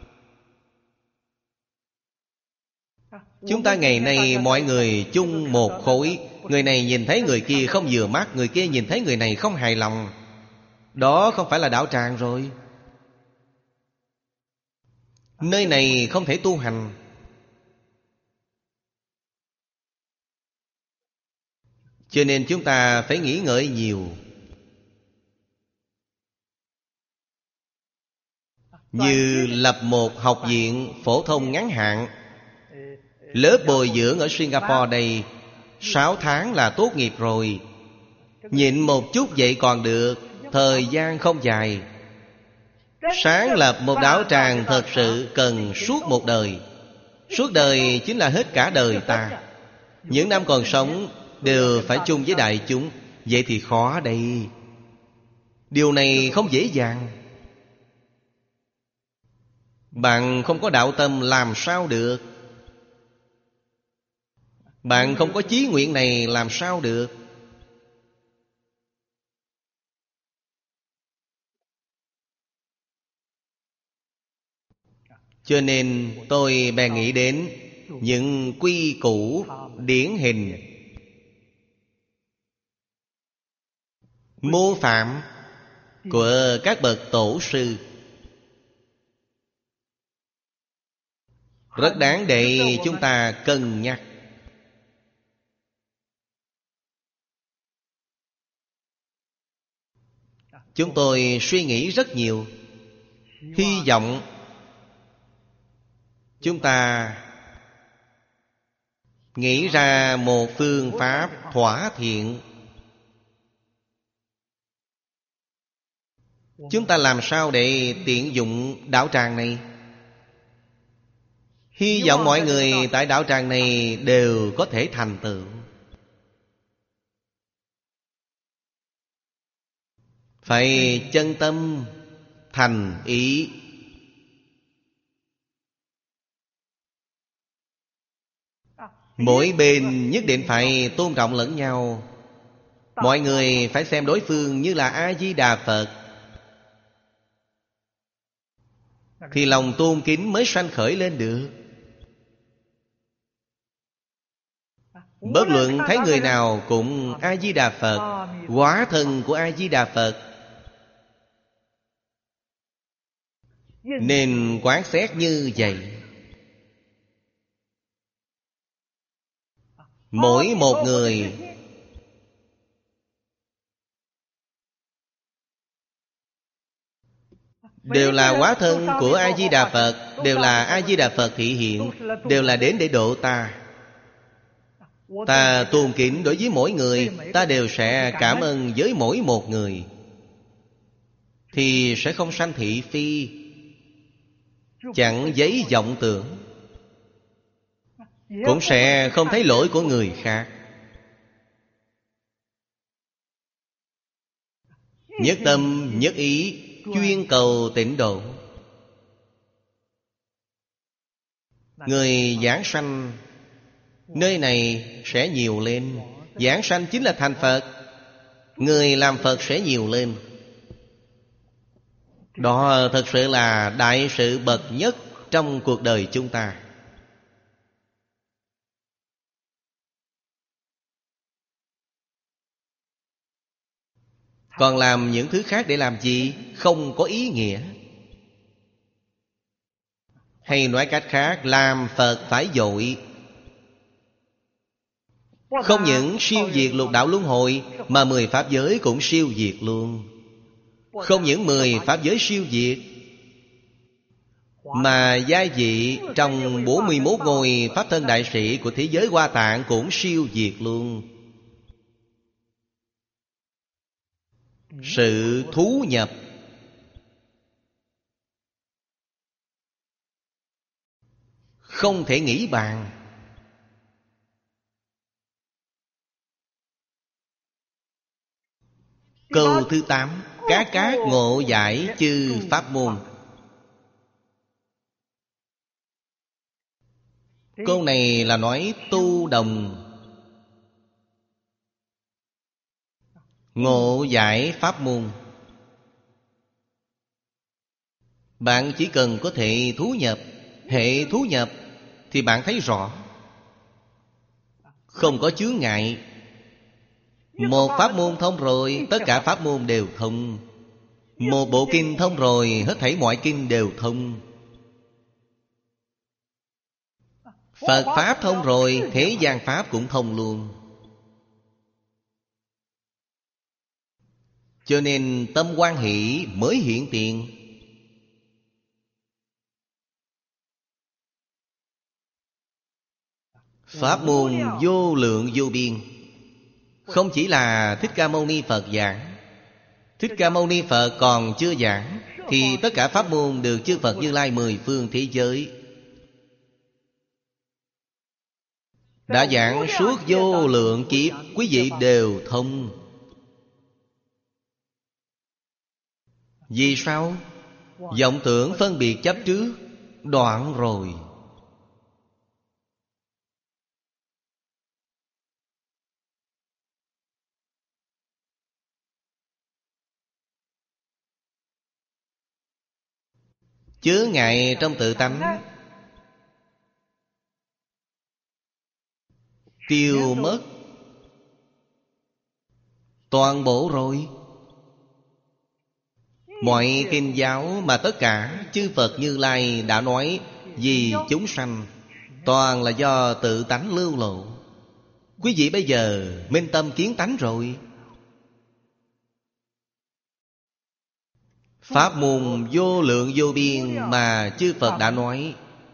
Chúng ta ngày nay mọi người chung một khối. Người này nhìn thấy người kia không vừa mắt, người kia nhìn thấy người này không hài lòng. Đó không phải là đạo tràng rồi. Nơi này không thể tu hành. Cho nên chúng ta phải nghĩ ngợi nhiều. Như lập một học viện phổ thông ngắn hạn. Lớp bồi dưỡng ở Singapore đây sáu tháng là tốt nghiệp rồi. Nhịn một chút vậy còn được, thời gian không dài. Sáng lập một đạo tràng thật sự cần suốt một đời. Suốt đời chính là hết cả đời ta. Những năm còn sống đều phải chung với đại chúng. Vậy thì khó đây. Điều này không dễ dàng. Bạn không có đạo tâm làm sao được. Bạn không có chí nguyện này làm sao được. Cho nên tôi bèn nghĩ đến những quy củ điển hình, mô phạm của các bậc tổ sư, rất đáng để chúng ta cân nhắc. Chúng tôi suy nghĩ rất nhiều. Hy vọng chúng ta nghĩ ra một phương pháp thỏa thiện. Chúng ta làm sao để tiện dụng đạo tràng này? Hy vọng mọi người tại đạo tràng này đều có thể thành tựu. Phải chân tâm thành ý. Mỗi bên nhất định phải tôn trọng lẫn nhau. Mọi người phải xem đối phương như là A-di-đà Phật, thì lòng tôn kính mới sanh khởi lên được. Bất luận thấy người nào cũng A-di-đà Phật, hóa thân của A-di-đà Phật, nên quán xét như vậy. Mỗi một người đều là hóa thân của A-di-đà Phật, đều là A-di-đà Phật thị hiện, đều là đến để độ ta. Ta tôn kính đối với mỗi người, ta đều sẽ cảm ơn với mỗi một người, thì sẽ không sanh thị phi, chẳng giấy vọng tưởng, cũng sẽ không thấy lỗi của người khác. Nhất tâm nhất ý, chuyên cầu tịnh độ. Người giảng sanh nơi này sẽ nhiều lên. Giảng sanh chính là thành Phật, người làm Phật sẽ nhiều lên. Đó thật sự là đại sự bậc nhất trong cuộc đời chúng ta. Còn làm những thứ khác để làm gì? Không có ý nghĩa. Hay nói cách khác, làm Phật phải vội. Không những siêu diệt lục đạo luân hồi, mà mười pháp giới cũng siêu diệt luôn. Không những mười pháp giới siêu diệt, mà gia vị trong bốn mươi mốt ngôi pháp thân đại sĩ của thế giới Hoa Tạng cũng siêu diệt luôn. Sự thú nhập không thể nghĩ bàn. Câu thứ tám: Các cát ngộ giải chư pháp môn. Câu này là nói tu đồng ngộ giải pháp môn. Bạn chỉ cần có thể thú nhập, hệ thú nhập, thì bạn thấy rõ, không có chướng ngại. Một pháp môn thông rồi, tất cả pháp môn đều thông. Một bộ kinh thông rồi, hết thảy mọi kinh đều thông. Phật pháp thông rồi, thế gian pháp cũng thông luôn. Cho nên tâm hoan hỷ mới hiện tiền. Pháp môn vô lượng vô biên. Không chỉ là Thích Ca Mâu Ni Phật giảng. Thích Ca Mâu Ni Phật còn chưa giảng, thì tất cả pháp môn được chư Phật Như Lai mười phương thế giới đã giảng suốt vô lượng kiếp, quý vị đều thông. Vì sao? Vọng tưởng phân biệt chấp trước đoạn rồi. Chướng ngại trong tự tánh tiêu mất toàn bộ rồi. Mọi kinh giáo mà tất cả chư Phật Như Lai đã nói vì chúng sanh, toàn là do tự tánh lưu lộ. Quý vị bây giờ minh tâm kiến tánh rồi. Pháp môn vô lượng vô biên mà chư Phật đã nói,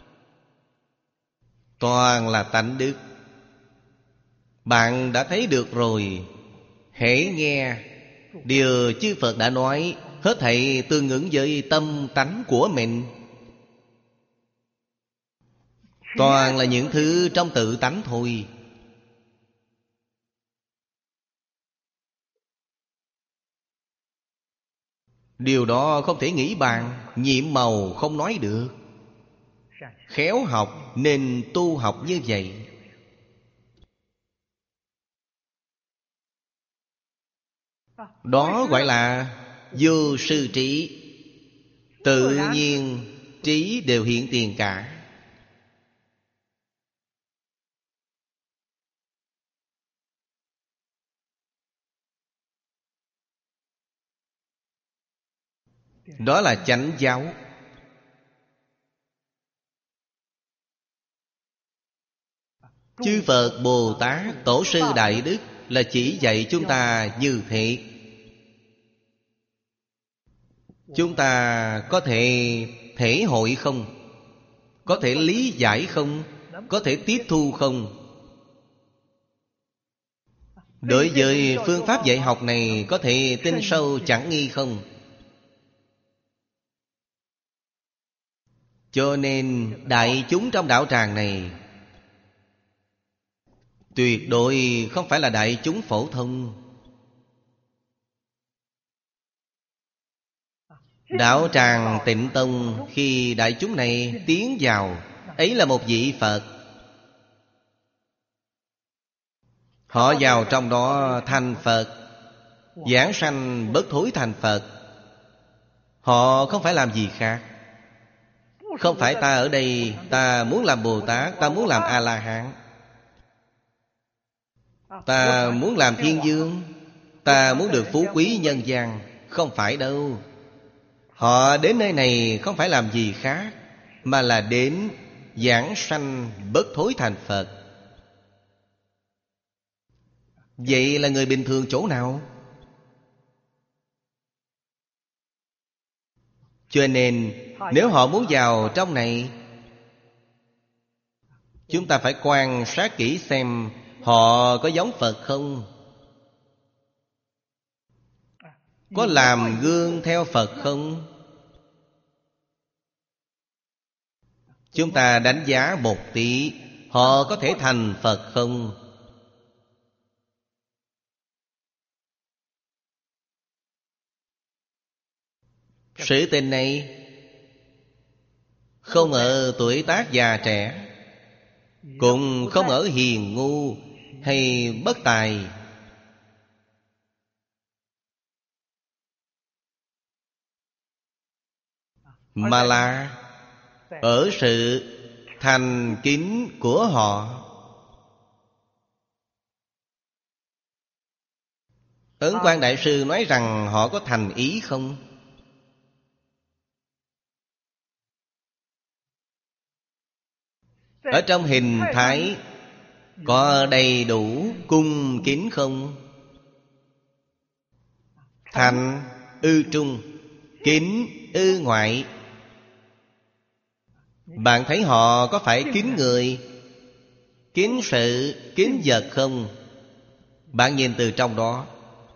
toàn là tánh đức. Bạn đã thấy được rồi. Hễ nghe điều chư Phật đã nói, hết thảy tương ứng với tâm tánh của mình, toàn là những thứ trong tự tánh thôi. Điều đó không thể nghĩ bàn, nhiệm màu không nói được. Khéo học nên tu học như vậy. Đó gọi là vô sư trí. Tự nhiên trí đều hiện tiền cả. Đó là chánh giáo. Chư Phật Bồ Tát Tổ sư Đại Đức là chỉ dạy chúng ta như thế. Chúng ta có thể thể hội không? Có thể lý giải không? Có thể tiếp thu không? Đối với phương pháp dạy học này có thể tin sâu chẳng nghi không? Cho nên đại chúng trong đạo tràng này tuyệt đối không phải là đại chúng phổ thông. Đạo tràng Tịnh Tông khi đại chúng này tiến vào, ấy là một vị Phật. Họ vào trong đó thành Phật, giảng sanh bất thối thành Phật. Họ không phải làm gì khác. Không phải ta ở đây, ta muốn làm Bồ Tát, ta muốn làm A-la-hán, ta muốn làm Thiên Dương, ta muốn được phú quý nhân gian. Không phải đâu. Họ đến nơi này không phải làm gì khác, mà là đến giảng sanh bất thối thành Phật. Vậy là người bình thường chỗ nào? Cho nên nếu họ muốn vào trong này, chúng ta phải quan sát kỹ xem họ có giống Phật không, có làm gương theo Phật không. Chúng ta đánh giá một tí, họ có thể thành Phật không? Sự tình này không ở tuổi tác già trẻ, cũng không ở hiền ngu hay bất tài, mà là ở sự thành kính của họ. Ấn Quang Đại Sư nói rằng họ có thành ý không? Ở trong hình thái có đầy đủ cung kính không? Thành ư trung, kính ư ngoại. Bạn thấy họ có phải kính người, kính sự, kính vật không? Bạn nhìn từ trong đó.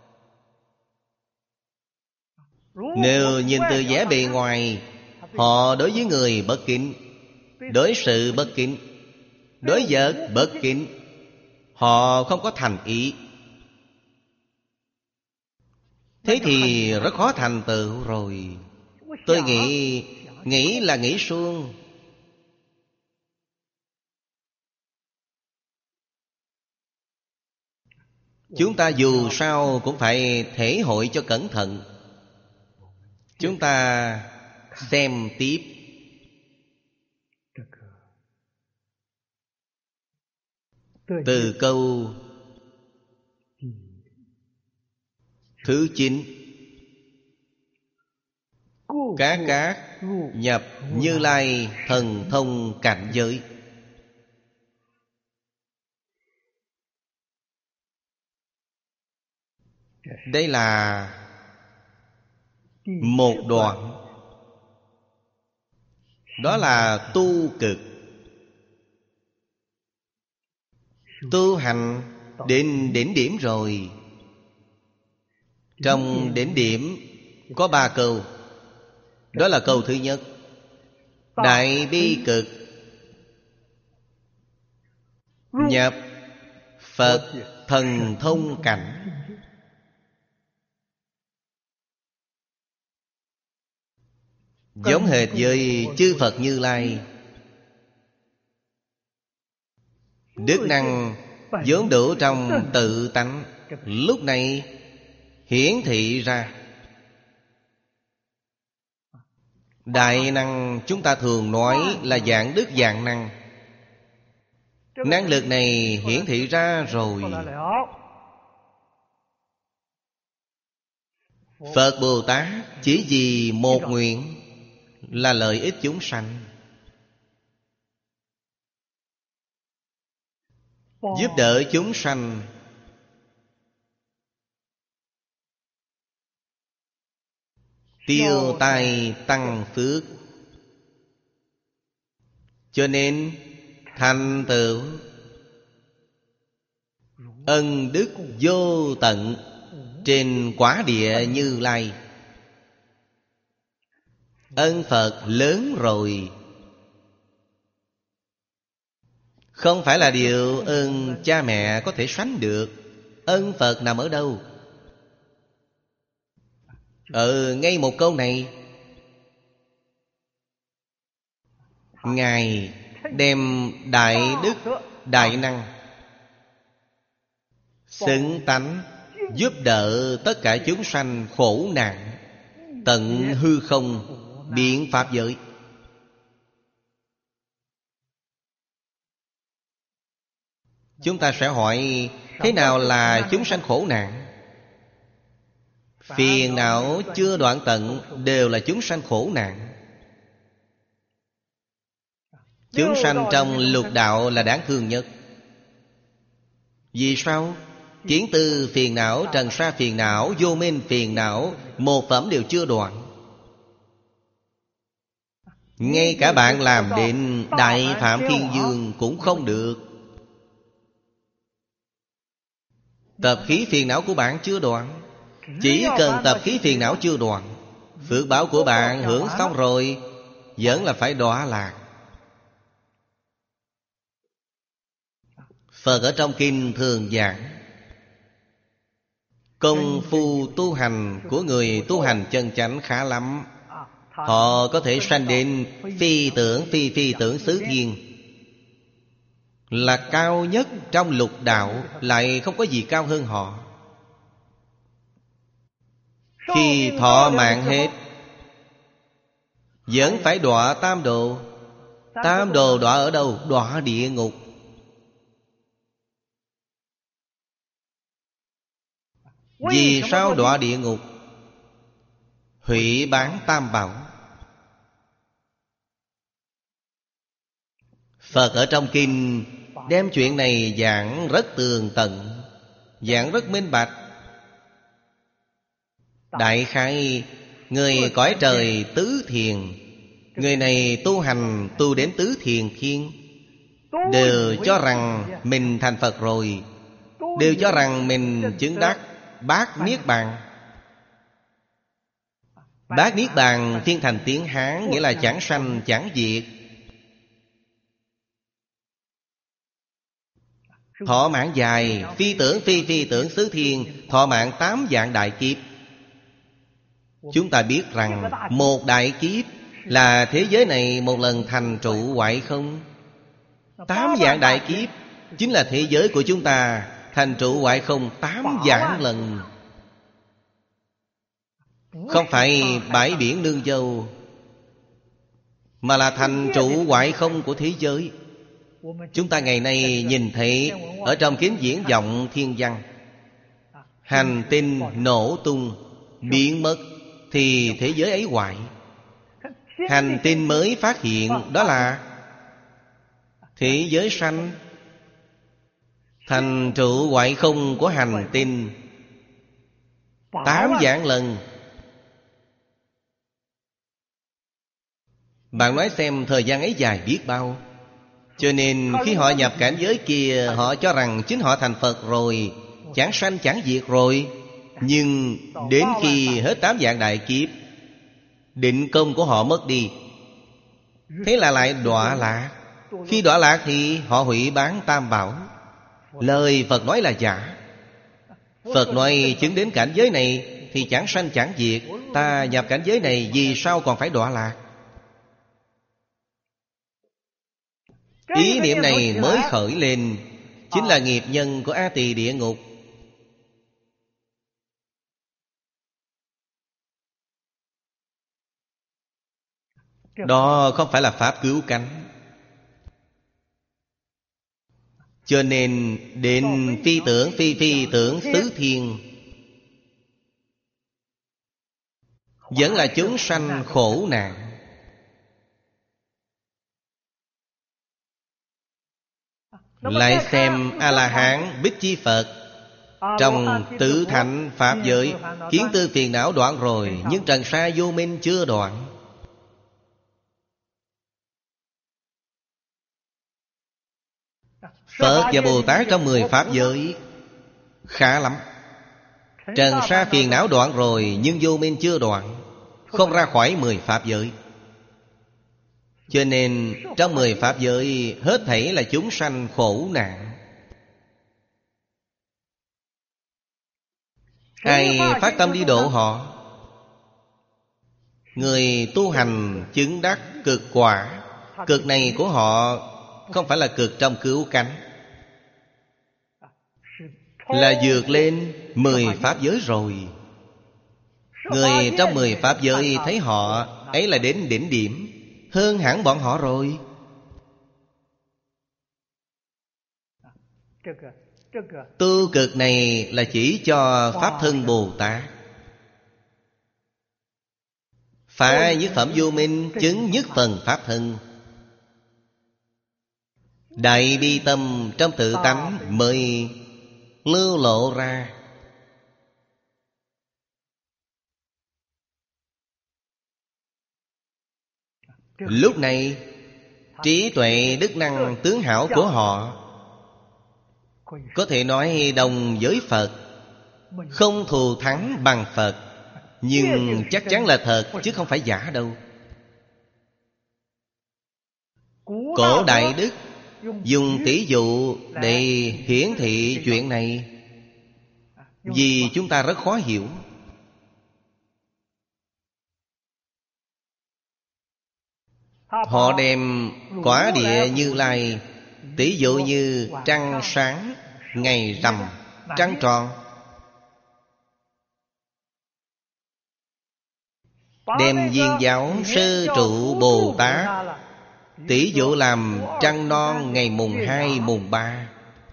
Nếu nhìn từ vẻ bề ngoài, họ đối với người bất kính, đối sự bất kính, đối vật bất kính, họ không có thành ý. Thế thì rất khó thành tựu rồi. Tôi nghĩ, nghĩ là nghĩ suông. Chúng ta dù sao cũng phải thể hội cho cẩn thận. Chúng ta xem tiếp. Từ câu thứ chín: các các nhập Như Lai thần thông cảnh giới. Đây là một đoạn. Đó là tu cực. Tu hành đến đỉnh điểm rồi. Trong đỉnh điểm có ba câu. Đó là câu thứ nhất: đại bi cực, nhập Phật thần thông cảnh. Giống hệt với chư Phật Như Lai. Đức năng vốn đủ trong tự tánh, lúc này hiển thị ra. Đại năng chúng ta thường nói là dạng đức dạng năng. Năng lực này hiển thị ra rồi. Phật Bồ Tát chỉ vì một nguyện là lợi ích chúng sanh, giúp đỡ chúng sanh, tiêu tai tăng phước. Cho nên thành tựu ân đức vô tận trên quả địa Như Lai. Ân Phật lớn rồi, không phải là điều ơn cha mẹ có thể sánh được. Ân Phật nằm ở đâu? Ở ngay một câu này, Ngài đem đại đức, đại năng, xứng tánh giúp đỡ tất cả chúng sanh khổ nạn, tận hư không biện pháp giới. Chúng ta sẽ hỏi, thế nào là chúng sanh khổ nạn? Phiền não chưa đoạn tận đều là chúng sanh khổ nạn. Chúng sanh trong lục đạo là đáng thương nhất. Vì sao? Kiến tư phiền não, trần sa phiền não, vô minh phiền não, một phẩm đều chưa đoạn. Ngay cả bạn làm đến Đại Phạm Thiên Dương cũng không được. Tập khí phiền não của bạn chưa đoạn. Chỉ cần tập khí phiền não chưa đoạn, phước báo của bạn hưởng xong rồi, vẫn là phải đọa lạc. Phật ở trong kinh thường giảng, công phu tu hành của người tu hành chân chánh khá lắm. Họ có thể sanh đến phi tưởng phi phi tưởng xứ thiên, là cao nhất trong lục đạo, lại không có gì cao hơn họ. Khi thọ mạng hết, vẫn phải đọa tam đồ. Tam đồ đọa ở đâu? Đọa địa ngục. Vì sao đọa địa ngục? Hủy bán tam bảo. Phật ở trong kinh đem chuyện này giảng rất tường tận, giảng rất minh bạch. Đại khái người cõi trời tứ thiền, người này tu hành tu đến tứ thiền thiên, đều cho rằng mình thành Phật rồi, đều cho rằng mình chứng đắc bát niết bàn. Bát niết bàn phiên thành tiếng Hán nghĩa là chẳng sanh chẳng diệt. Thọ mạng dài, phi tưởng phi phi tưởng xứ thiên, thọ mạng tám vạn đại kiếp. Chúng ta biết rằng một đại kiếp là thế giới này một lần thành trụ hoại không. Tám vạn đại kiếp chính là thế giới của chúng ta thành trụ hoại không tám vạn lần. Không phải bãi biển nương dâu, mà là thành trụ hoại không của thế giới. Chúng ta ngày nay nhìn thấy ở trong kinh diễn vọng thiên văn, hành tinh nổ tung, biến mất, thì thế giới ấy hoại. Hành tinh mới phát hiện, đó là thế giới sanh. Thành trụ hoại không của hành tinh tám vạn lần. Bạn nói xem thời gian ấy dài biết bao. Cho nên khi họ nhập cảnh giới kia, họ cho rằng chính họ thành Phật rồi, chẳng sanh chẳng diệt rồi. Nhưng đến khi hết tám vạn đại kiếp, định công của họ mất đi, thế là lại đọa lạc. Khi đọa lạc thì họ hủy bán tam bảo. Lời Phật nói là giả. Phật nói chứng đến cảnh giới này thì chẳng sanh chẳng diệt. Ta nhập cảnh giới này vì sao còn phải đọa lạc? Ý niệm này mới khởi lên, chính là nghiệp nhân của A Tỳ địa ngục. Đó không phải là pháp cứu cánh. Cho nên đến phi tưởng phi phi tưởng tứ thiên vẫn là chúng sanh khổ nạn. Lại xem A-la-hán Bích Chi Phật, trong tứ thạnh pháp giới, kiến tư phiền não đoạn rồi, nhưng trần sa vô minh chưa đoạn. Phật và Bồ Tát trong mười pháp giới khá lắm. Trần sa phiền não đoạn rồi, nhưng vô minh chưa đoạn, không ra khỏi mười pháp giới. Cho nên trong mười pháp giới hết thảy là chúng sanh khổ nạn. Ai phát tâm đi độ họ? Người tu hành chứng đắc cực quả. Cực này của họ không phải là cực trong cứu cánh, là vượt lên mười pháp giới rồi. Người trong mười pháp giới thấy họ ấy là đến đỉnh điểm, hơn hẳn bọn họ rồi. Tu cực này là chỉ cho Pháp Thân Bồ Tát. Phá nhất phẩm vô minh, chứng nhất phần Pháp Thân. Đại bi tâm trong tự tánh mới lưu lộ ra. Lúc này trí tuệ đức năng tướng hảo của họ có thể nói đồng với Phật, không thù thắng bằng Phật. Nhưng chắc chắn là thật chứ không phải giả đâu. Cổ Đại Đức dùng tỷ dụ để hiển thị chuyện này, vì chúng ta rất khó hiểu. Họ đem quả địa Như Lai tỷ dụ như trăng sáng, ngày rằm, trăng tròn. Đem Viên Giáo Sơ Trụ Bồ Tát tỷ dụ làm trăng non ngày mùng hai, mùng ba.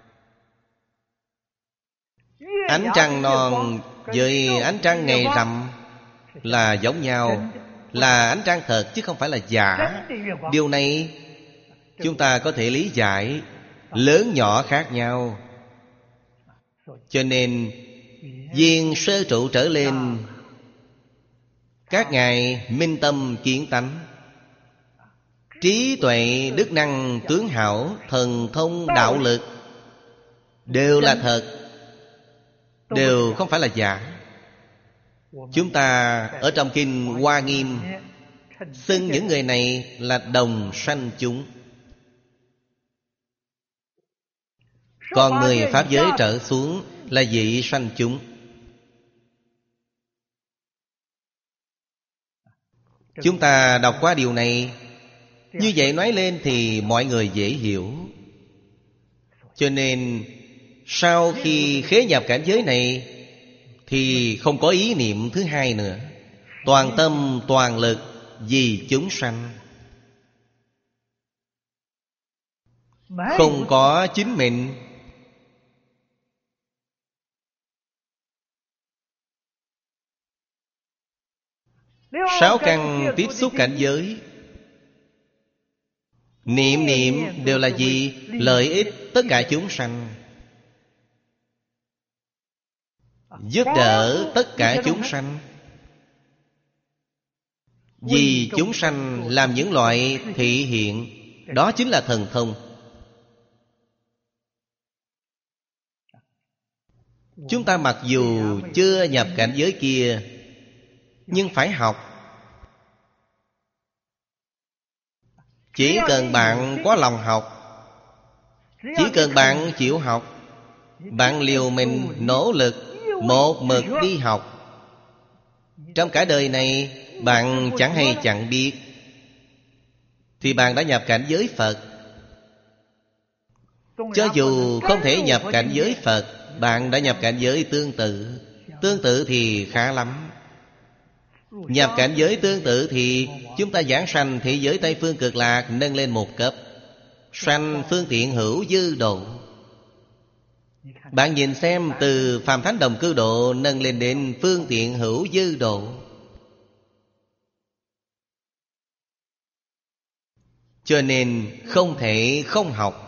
Ánh trăng non với ánh trăng ngày rằm là giống nhau, là ánh trăng thật chứ không phải là giả. Điều này chúng ta có thể lý giải, lớn nhỏ khác nhau. Cho nên Viên Sơ Trụ trở lên, các ngài minh tâm kiến tánh, trí tuệ đức năng tướng hảo, thần thông đạo lực đều là thật, đều không phải là giả. Chúng ta ở trong kinh Hoa Nghiêm xưng những người này là đồng sanh chúng. Còn mười pháp giới trở xuống là vị sanh chúng. Chúng ta đọc qua điều này, như vậy nói lên thì mọi người dễ hiểu. Cho nên sau khi khế nhập cảnh giới này thì không có ý niệm thứ hai nữa. Toàn tâm toàn lực vì chúng sanh, không có chính mình. Sáu căn tiếp xúc cảnh giới, niệm niệm đều là gì? Lợi ích tất cả chúng sanh, giúp đỡ tất cả chúng sanh. Vì chúng sanh làm những loại thị hiện, đó chính là thần thông. Chúng ta mặc dù chưa nhập cảnh giới kia, nhưng phải học. Chỉ cần bạn có lòng học, chỉ cần bạn chịu học, bạn liều mình nỗ lực, một mực đi học, trong cả đời này bạn chẳng hay chẳng biết, thì bạn đã nhập cảnh giới Phật. Cho dù không thể nhập cảnh giới Phật, bạn đã nhập cảnh giới tương tự. Tương tự thì khá lắm. Nhập cảnh giới tương tự thì chúng ta giảng sanh thế giới Tây Phương Cực Lạc nâng lên một cấp, sanh phương tiện hữu dư độ. Bạn nhìn xem, từ phàm thánh đồng cư độ nâng lên đến phương tiện hữu dư độ. Cho nên không thể không học.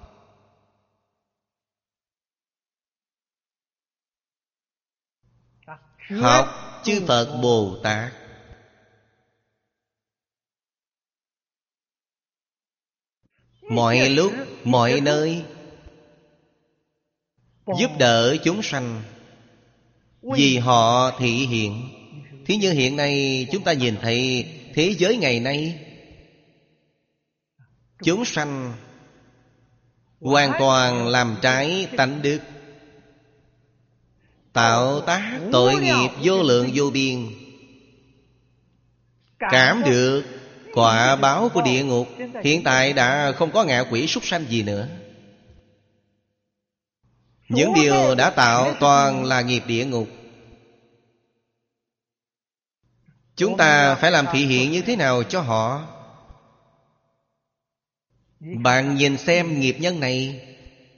Học chư Phật Bồ Tát. Mọi lúc, mọi nơi giúp đỡ chúng sanh, vì họ thị hiện. Thí như hiện nay chúng ta nhìn thấy thế giới ngày nay, chúng sanh hoàn toàn làm trái tánh đức, tạo tác tội nghiệp vô lượng vô biên, cảm được quả báo của địa ngục. Hiện tại đã không có ngạ quỷ súc sanh gì nữa. Những điều đã tạo toàn là nghiệp địa ngục. Chúng ta phải làm thị hiện như thế nào cho họ? Bạn nhìn xem nghiệp nhân này,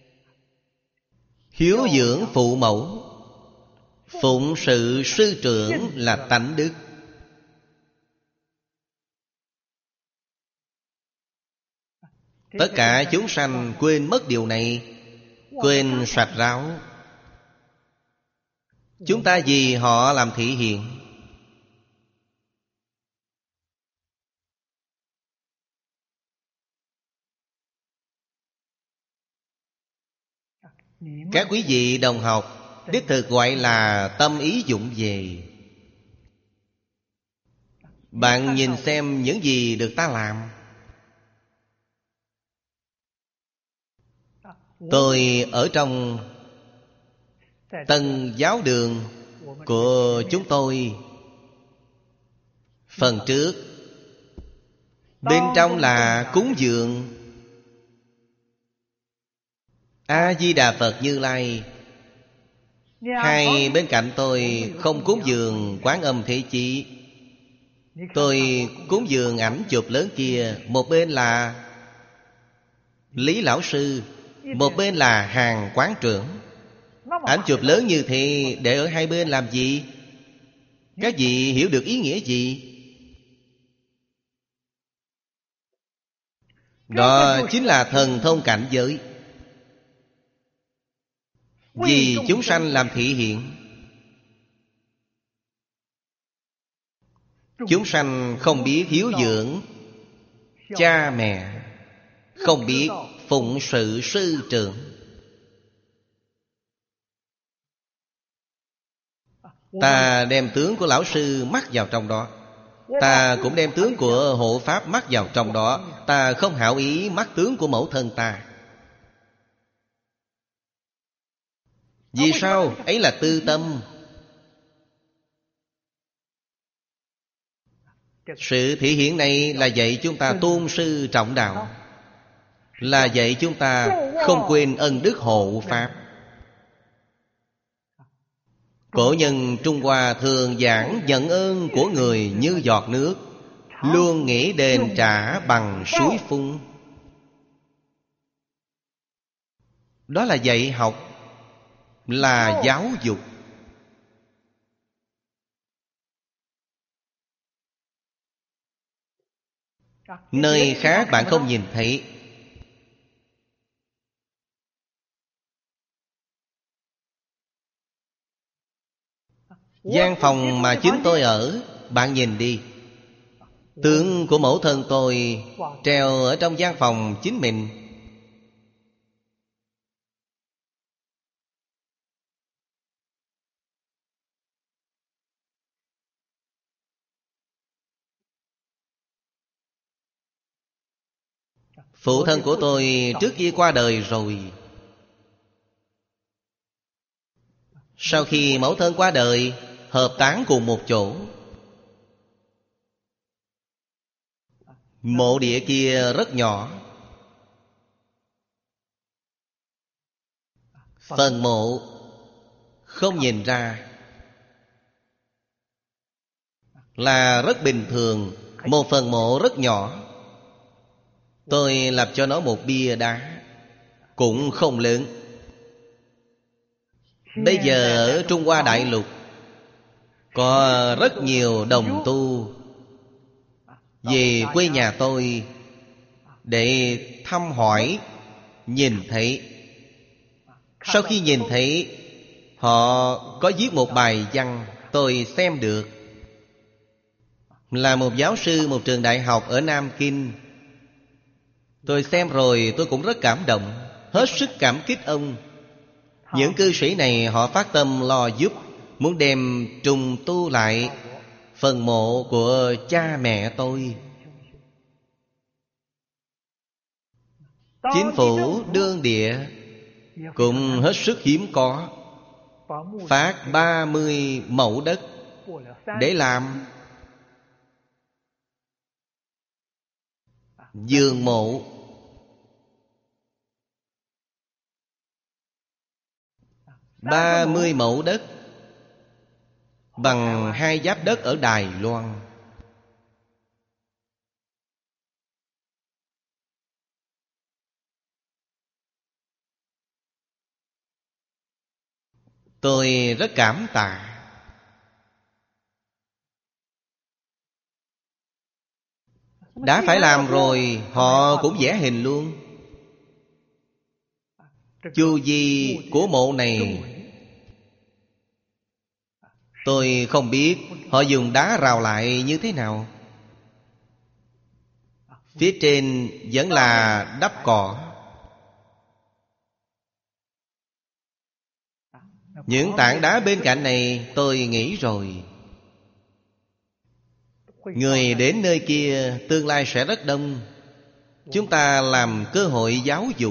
hiếu dưỡng phụ mẫu, phụng sự sư trưởng là tánh đức. Tất cả chúng sanh quên mất điều này, quên sạch ráo. Chúng ta vì họ làm thị hiện. Các quý vị đồng học, đích thực gọi là tâm ý dụng về. Bạn nhìn xem những gì được ta làm. Tôi ở trong Tân Giáo Đường của chúng tôi, phần trước, bên trong là cúng dường A-di-đà Phật Như Lai. Hai bên cạnh tôi không cúng dường Quán Âm Thế Chí. Tôi cúng dường ảnh chụp lớn kia. Một bên là Lý Lão Sư, một bên là Hàng Quán Trưởng. Ảnh chụp lớn như thế để ở hai bên làm gì? Các vị hiểu được ý nghĩa gì? Đó chính là thần thông cảnh giới. Vì chúng sanh làm thị hiện. Chúng sanh không biết hiếu dưỡng cha mẹ, không biết phụng sự sư trưởng. Ta đem tướng của lão sư mắc vào trong đó, ta cũng đem tướng của hộ pháp mắc vào trong đó. Ta không hảo ý mắc tướng của mẫu thân ta. Vì sao? Ấy là tư tâm. Sự thể hiện này là dạy chúng ta tôn sư trọng đạo, là dạy chúng ta không quên ân đức hộ pháp. Cổ nhân Trung Hoa thường giảng nhận ơn của người như giọt nước, luôn nghĩ đền trả bằng suối phun. Đó là dạy học, là giáo dục. Nơi khác bạn không nhìn thấy. Gian phòng mà chính tôi ở, bạn nhìn đi, Tượng của mẫu thân tôi treo ở trong gian phòng chính mình. Phụ thân của tôi trước khi qua đời rồi. Sau khi mẫu thân qua đời, hợp táng cùng một chỗ. Mộ địa kia rất nhỏ. Phần mộ không nhìn ra, là rất bình thường. Một phần mộ rất nhỏ. Tôi lập cho nó một bia đá, cũng không lớn. Bây giờ ở Trung Hoa Đại Lục có rất nhiều đồng tu về quê nhà tôi để thăm hỏi, nhìn thấy. Sau khi nhìn thấy, họ có viết một bài văn, tôi xem được. Là một giáo sư một trường đại học ở Nam Kinh. Tôi xem rồi tôi cũng rất cảm động, hết sức cảm kích ông. Những cư sĩ này họ phát tâm lo giúp, muốn đem trùng tu lại phần mộ của cha mẹ tôi. Chính phủ đương địa cũng hết sức hiếm có, phát ba mươi mẫu đất để làm giường mộ. Ba mươi mẫu đất bằng hai giáp đất ở Đài Loan. Tôi rất cảm tạ. Đã phải làm rồi, họ cũng vẽ hình luôn. Chu vi của mộ này tôi không biết họ dùng đá rào lại như thế nào. Phía trên vẫn là đắp cỏ. Những tảng đá bên cạnh này tôi nghĩ rồi, người đến nơi kia tương lai sẽ rất đông. Chúng ta làm cơ hội giáo dục.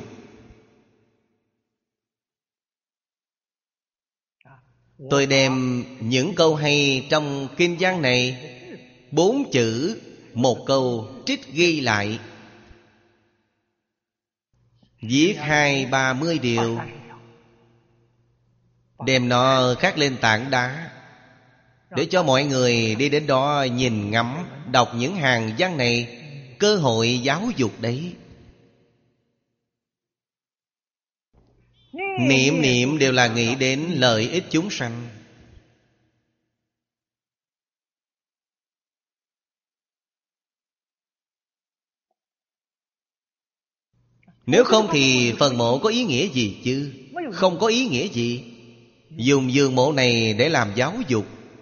Tôi đem những câu hay trong kinh văn này, bốn chữ một câu trích ghi lại, viết hai ba mươi điều, đem nó khắc lên tảng đá, để cho mọi người đi đến đó nhìn ngắm, đọc những hàng văn này. Cơ hội giáo dục đấy. Niệm niệm đều là nghĩ đến lợi ích chúng sanh. Nếu không thì phần mộ có ý nghĩa gì chứ? Không có ý nghĩa gì. Dùng giường mộ này để làm giáo dục.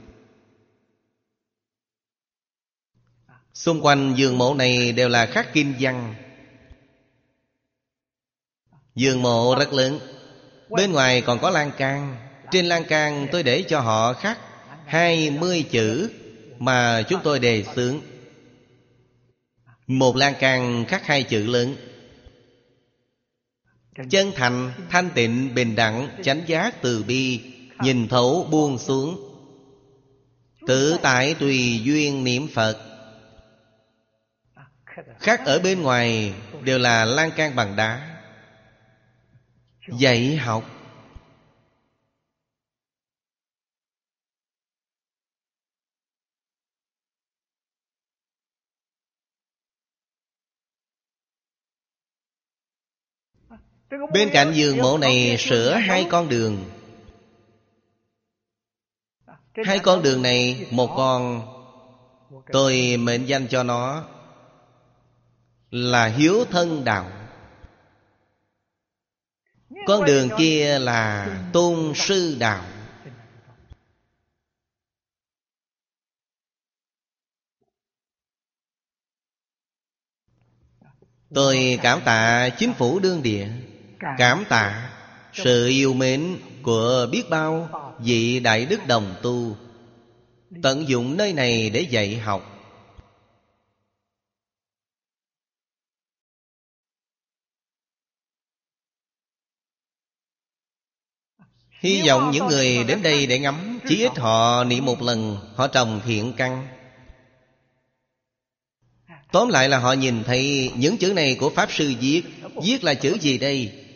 Xung quanh giường mộ này đều là khắc kinh văn. Giường mộ rất lớn. Bên ngoài còn có lan can. Trên lan can tôi để cho họ khắc hai mươi chữ mà chúng tôi đề xướng. Một lan can khắc hai chữ lớn: chân thành, thanh tịnh, bình đẳng, chánh giác, từ bi, nhìn thấu buông xuống, tự tại tùy duyên niệm Phật. Khắc ở bên ngoài đều là lan can bằng đá. Dạy học. Bên cạnh giường mộ này sửa hai con đường. Hai con đường này, một con tôi mệnh danh cho nó là hiếu thân đạo. Con đường kia là tôn sư đạo. Tôi cảm tạ chính phủ đương địa, cảm tạ sự yêu mến của biết bao vị đại đức đồng tu, tận dụng nơi này để dạy học. Hy vọng những người đến đây để ngắm, chỉ ít họ niệm một lần, họ trồng thiện căn. Tóm lại là họ nhìn thấy những chữ này của Pháp Sư viết. Viết là chữ gì đây?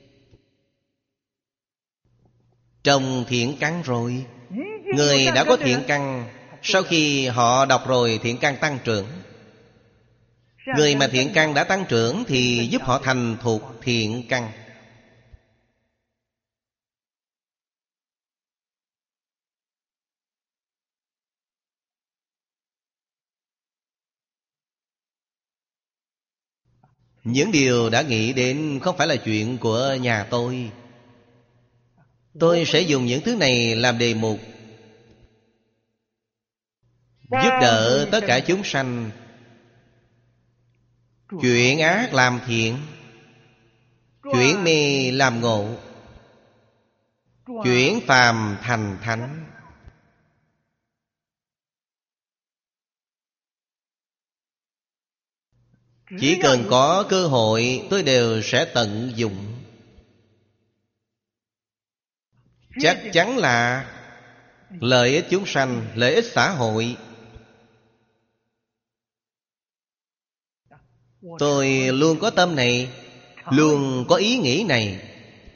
Trồng thiện căn rồi. Người đã có thiện căn, sau khi họ đọc rồi thiện căn tăng trưởng. Người mà thiện căn đã tăng trưởng thì giúp họ thành thục thiện căn. Những điều đã nghĩ đến không phải là chuyện của nhà tôi. Tôi sẽ dùng những thứ này làm đề mục, giúp đỡ tất cả chúng sanh chuyển ác làm thiện, chuyển mê làm ngộ, chuyển phàm thành thánh. Chỉ cần có cơ hội tôi đều sẽ tận dụng. Chắc chắn là lợi ích chúng sanh, lợi ích xã hội. Tôi luôn có tâm này, luôn có ý nghĩ này.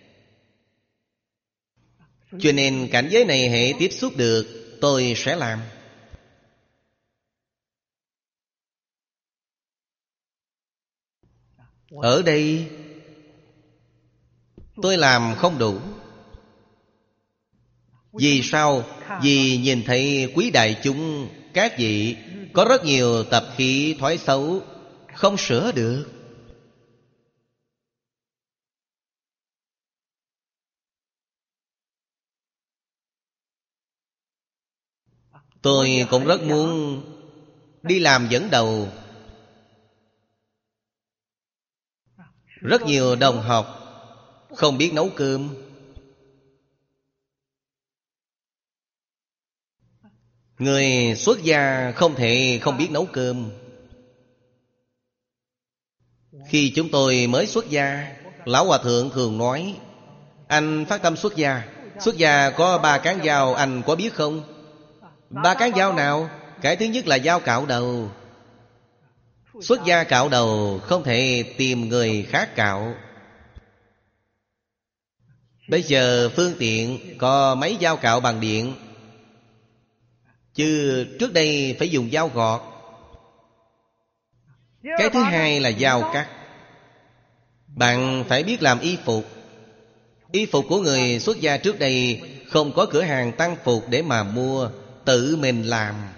Cho nên cảnh giới này hệ tiếp xúc được, tôi sẽ làm. Ở đây tôi làm không đủ. Vì sao? Vì nhìn thấy quý đại chúng, các vị có rất nhiều tập khí thói xấu, không sửa được. Tôi cũng rất muốn đi làm dẫn đầu. Rất nhiều đồng học không biết nấu cơm. Người xuất gia không thể không biết nấu cơm. Khi chúng tôi mới xuất gia, Lão Hòa Thượng thường nói: anh phát tâm xuất gia. Xuất gia có ba cán dao, anh có biết không? Ba cán dao nào? Cái thứ nhất là dao cạo đầu. Xuất gia cạo đầu không thể tìm người khác cạo. Bây giờ phương tiện có mấy dao cạo bằng điện, chứ trước đây phải dùng dao gọt. Cái thứ hai là dao cắt. Bạn phải biết làm y phục. Y phục của người xuất gia trước đây không có cửa hàng tăng phục để mà mua, tự mình làm.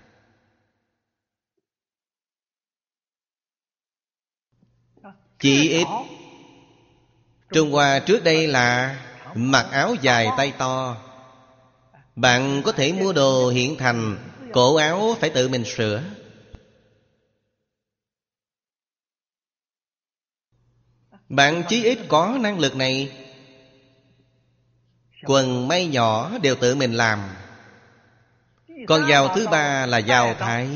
Chỉ ít Trung Hoa trước đây là mặc áo dài tay to. Bạn có thể mua đồ hiện thành, cổ áo phải tự mình sửa. Bạn chí ít có năng lực này. Quần may nhỏ đều tự mình làm. Còn dao thứ ba là dao thái.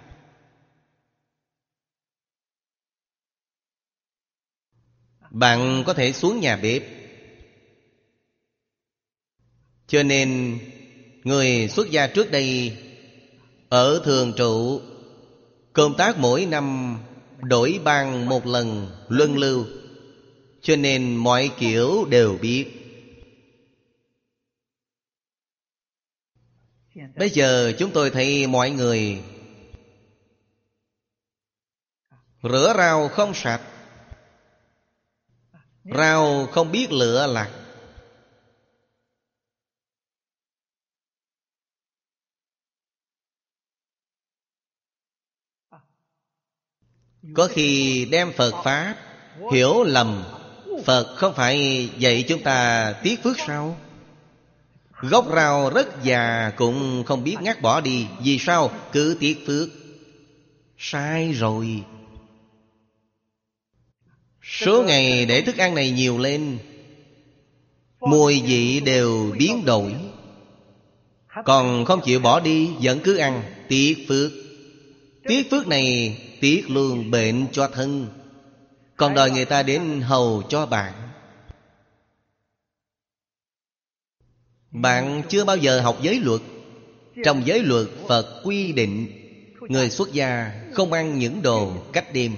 Bạn có thể xuống nhà bếp. Cho nên người xuất gia trước đây ở thường trụ, công tác mỗi năm đổi ban một lần, luân lưu. Cho nên mọi kiểu đều biết. Bây giờ chúng tôi thấy mọi người rửa rau không sạch, rau không biết lựa lặt. Có khi đem Phật Pháp hiểu lầm. Phật không phải dạy chúng ta tiếc phước sao? Gốc rau rất già cũng không biết ngắt bỏ đi. Vì sao? Cứ tiếc phước. Sai rồi. Số ngày để thức ăn này nhiều lên, mùi vị đều biến đổi. Còn không chịu bỏ đi, vẫn cứ ăn. Tiếc phước. Tiếc phước này tiếc luôn bệnh cho thân, còn đòi người ta đến hầu cho bạn. Bạn chưa bao giờ học giới luật. Trong giới luật Phật quy định người xuất gia không ăn những đồ cách đêm.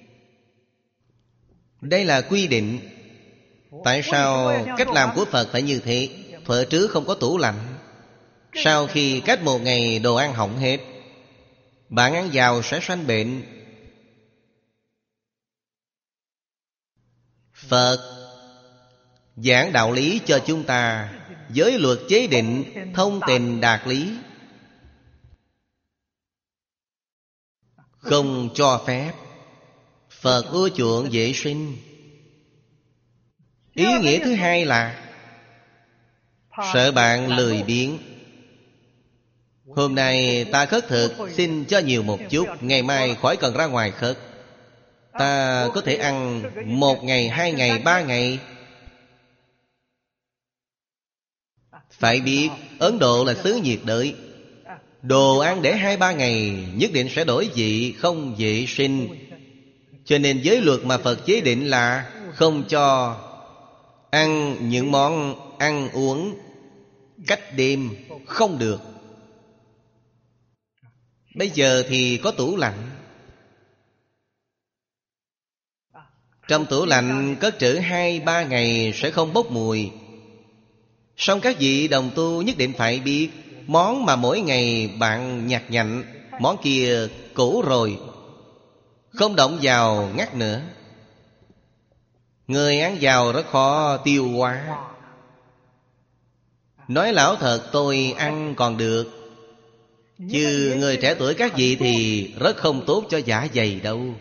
Đây là quy định. Tại sao cách làm của Phật phải như thế? Thuở trước không có tủ lạnh. Sau khi cách một ngày đồ ăn hỏng hết, bạn ăn vào sẽ sanh bệnh. Phật giảng đạo lý cho chúng ta. Giới luật chế định thông tình đạt lý, không cho phép. Phật ưa chuộng vệ sinh. Ý nghĩa thứ hai là sợ bạn lười biếng. Hôm nay ta khất thực, xin cho nhiều một chút, ngày mai khỏi cần ra ngoài khất. Ta có thể ăn một ngày, hai ngày, ba ngày. Phải biết Ấn Độ là xứ nhiệt đới. Đồ ăn để hai ba ngày nhất định sẽ đổi vị, không vệ sinh. Cho nên giới luật mà Phật chế định là không cho ăn những món ăn uống cách đêm, không được. Bây giờ thì có tủ lạnh. Trong tủ lạnh cất trữ hai ba ngày sẽ không bốc mùi. Song các vị đồng tu nhất định phải biết, món mà mỗi ngày bạn nhặt nhạnh, món kia cũ rồi, không động vào ngắt nữa. Người ăn vào rất khó tiêu hóa. Nói lão thật, tôi ăn còn được, chứ người trẻ tuổi các vị thì rất không tốt cho dạ dày đâu.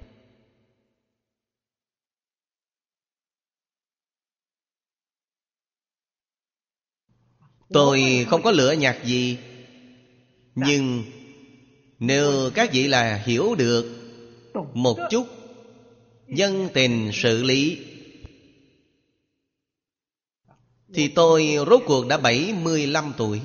Tôi không có lựa nhặt gì, nhưng nếu các vị là hiểu được một chút nhân tình sự lý, thì tôi rốt cuộc đã bảy mươi lăm tuổi.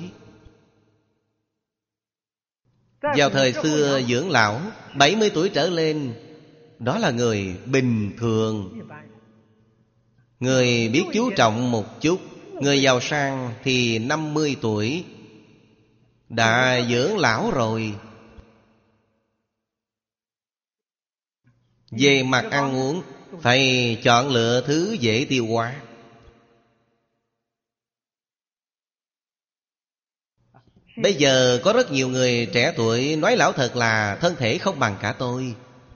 Vào thời xưa dưỡng lão, bảy mươi tuổi trở lên, đó là người bình thường. Người biết chú trọng một chút. Người giàu sang thì năm mươi tuổi đã dưỡng lão rồi. Về mặt ăn uống, phải chọn lựa thứ dễ tiêu hóa. Bây giờ có rất nhiều người trẻ tuổi nói lão thật là thân thể không bằng cả tôi.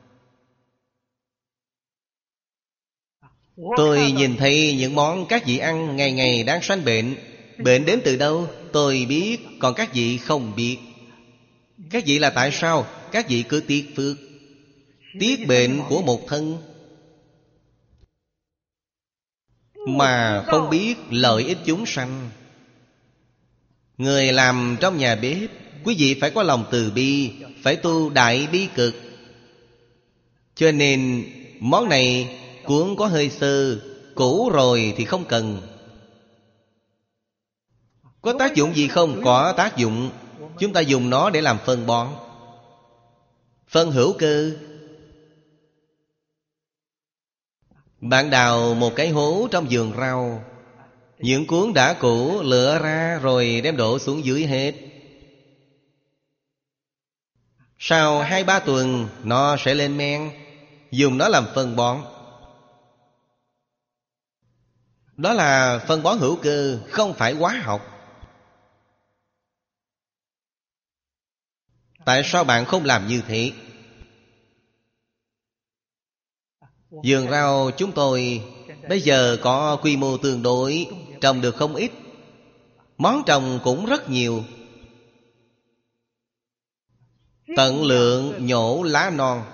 Tôi nhìn thấy những món các vị ăn ngày ngày đang sanh bệnh. Bệnh đến từ đâu? Tôi biết, còn các vị không biết. Các vị là tại sao? Các vị cứ tiếc phước, tiếc bệnh của một thân, mà không biết lợi ích chúng sanh. Người làm trong nhà bếp, quý vị phải có lòng từ bi, phải tu đại bi cực. Cho nên món này cuốn có hơi sơ, cũ rồi thì không cần. Có tác dụng gì không? Có tác dụng. Chúng ta dùng nó để làm phân bón, phân hữu cơ. Bạn đào một cái hố trong vườn rau, những cuốn đã cũ lựa ra rồi đem đổ xuống dưới hết. Sau hai ba tuần nó sẽ lên men, dùng nó làm phân bón. Đó là phân bón hữu cơ, không phải hóa học. Tại sao bạn không làm như thế? Vườn rau chúng tôi bây giờ có quy mô tương đối, trồng được không ít. Món trồng cũng rất nhiều. Tận lượng nhổ lá non,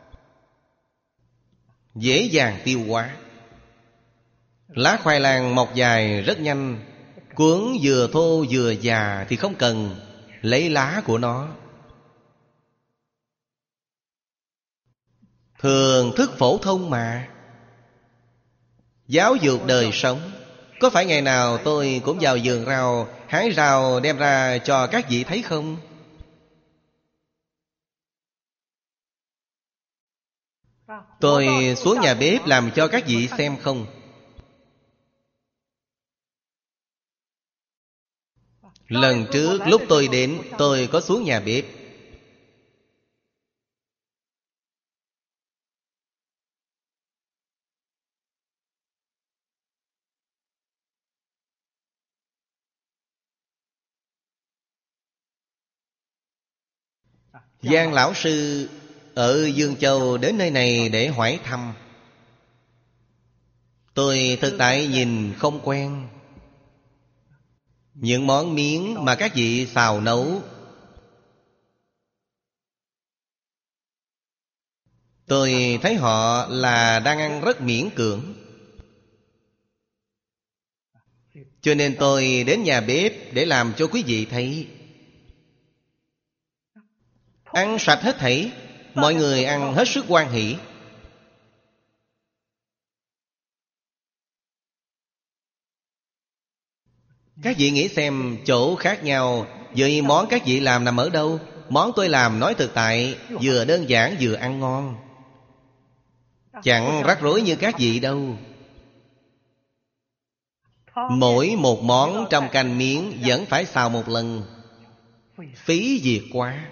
dễ dàng tiêu hóa. Lá khoai lang mọc dài rất nhanh. Cuống vừa thô vừa già thì không cần lấy lá của nó. Thường thức phổ thông mà. giáo dục đời sống. Có phải ngày nào tôi cũng vào vườn rau, hái rau đem ra cho các vị thấy không? Tôi xuống nhà bếp làm cho các vị xem không? Lần trước lúc tôi đến, tôi có xuống nhà bếp. Giang lão sư ở Dương Châu đến nơi này để hỏi thăm. Tôi thực tại nhìn không quen. Những món miếng mà các vị xào nấu, tôi thấy họ là đang ăn rất miễn cưỡng. Cho nên tôi đến nhà bếp để làm cho quý vị thấy. Ăn sạch hết thảy, mọi người ăn hết sức hoan hỷ. Các vị nghĩ xem, chỗ khác nhau, vậy món các vị làm nằm ở đâu? Món tôi làm nói thực tại, vừa đơn giản vừa ăn ngon, chẳng rắc rối như các vị đâu. Mỗi một món trong canh miếng vẫn phải xào một lần, phí việc quá.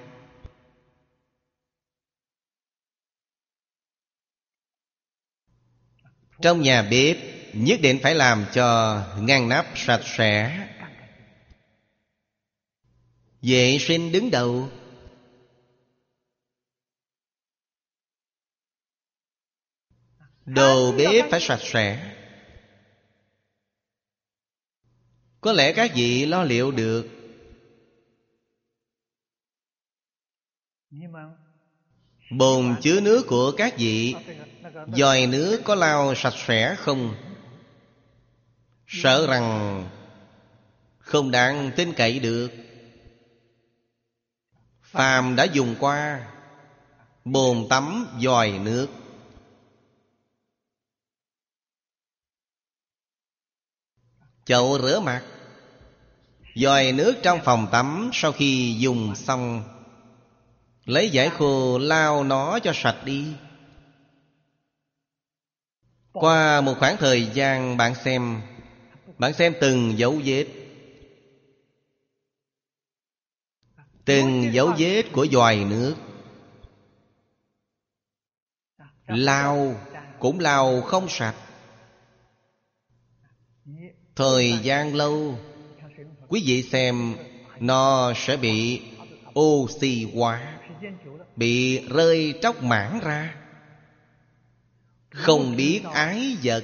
Trong nhà bếp nhất định phải làm cho ngăn nắp sạch sẽ, vệ sinh đứng đầu. Đồ bếp phải sạch sẽ. Có lẽ các vị lo liệu được. Bồn chứa nước của các vị, vòi nước có lau sạch sẽ không? Sợ rằng không đáng tin cậy được. Phàm đã dùng qua bồn tắm, vòi nước. Chậu rửa mặt, vòi nước trong phòng tắm, sau khi dùng xong, lấy vải khô lau nó cho sạch đi. Qua một khoảng thời gian bạn xem, bạn xem từng dấu vết, từng dấu vết của vòi nước. Lau cũng lau không sạch. Thời gian lâu, quý vị xem, nó sẽ bị oxy hóa, bị rơi tróc mảng ra, không biết ái vật.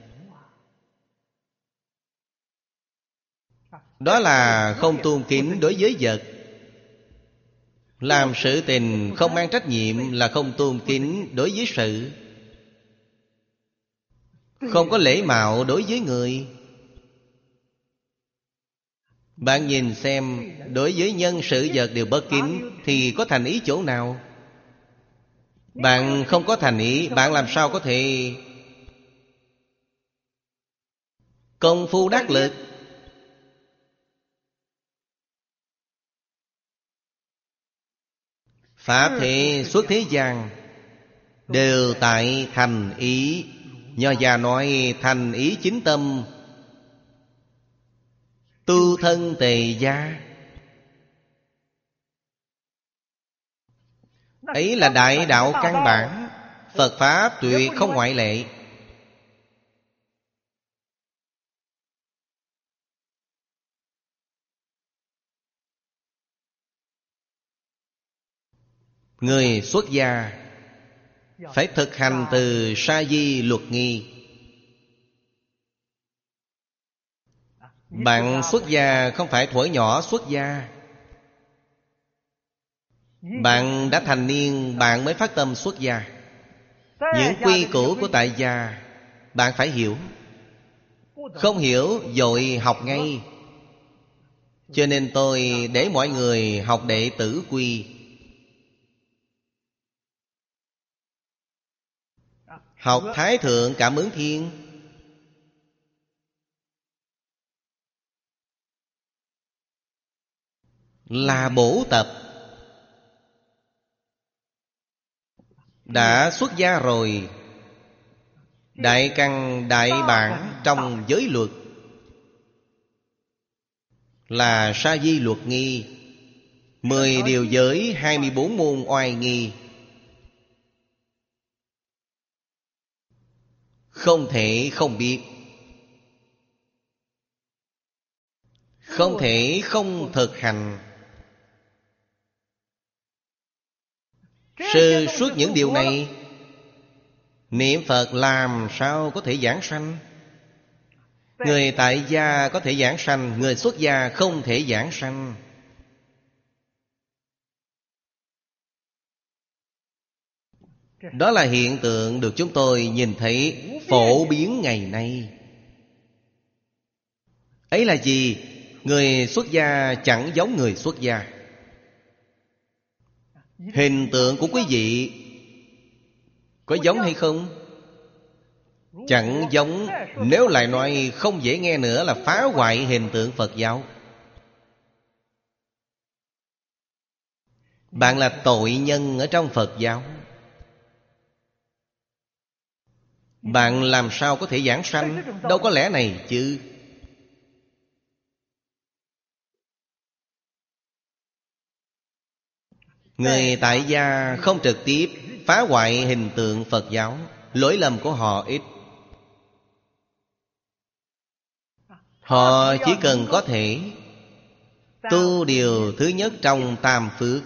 Đó là không tôn kính đối với vật. Làm sự tình không mang trách nhiệm là không tôn kính đối với sự, không có lễ mạo đối với người. Bạn nhìn xem, đối với nhân sự vật đều bất kính thì có thành ý chỗ nào? Bạn không có thành ý, bạn làm sao có thể công phu đắc lực? Pháp thể xuất thế gian đều tại thành ý. Nho già nói thành ý chính tâm, tu thân tề gia. Ấy là đại đạo căn bản. Phật Pháp tuyệt không ngoại lệ. Người xuất gia phải thực hành từ sa di luật nghi. Bạn xuất gia không phải thuở nhỏ xuất gia. Bạn đã thành niên, bạn mới phát tâm xuất gia. Những quy củ của tại gia bạn phải hiểu. Không hiểu vội học ngay. Cho nên tôi để mọi người học đệ tử quy. Học Thái Thượng Cảm Ứng Thiên, là bổ tập. Đã xuất gia rồi, đại căn đại bản trong giới luật là sa di luật nghi, mười điều giới, hai mươi bốn môn oai nghi. Không thể không biết, không thể không thực hành. Sơ suốt những điều này, niệm Phật làm sao có thể giảng sanh? Người tại gia có thể giảng sanh, người xuất gia không thể giảng sanh. Đó là hiện tượng được chúng tôi nhìn thấy phổ biến ngày nay. Ấy là gì? Người xuất gia chẳng giống người xuất gia. Hình tượng của quý vị có giống hay không? Chẳng giống. Nếu lại nói không dễ nghe nữa là phá hoại hình tượng Phật giáo. Bạn là tội nhân ở trong Phật giáo. Bạn làm sao có thể giảng sanh? Đâu có lẽ này chứ. Người tại gia không trực tiếp phá hoại hình tượng Phật giáo. Lỗi lầm của họ ít. Họ chỉ cần có thể tu điều thứ nhất trong tam phước,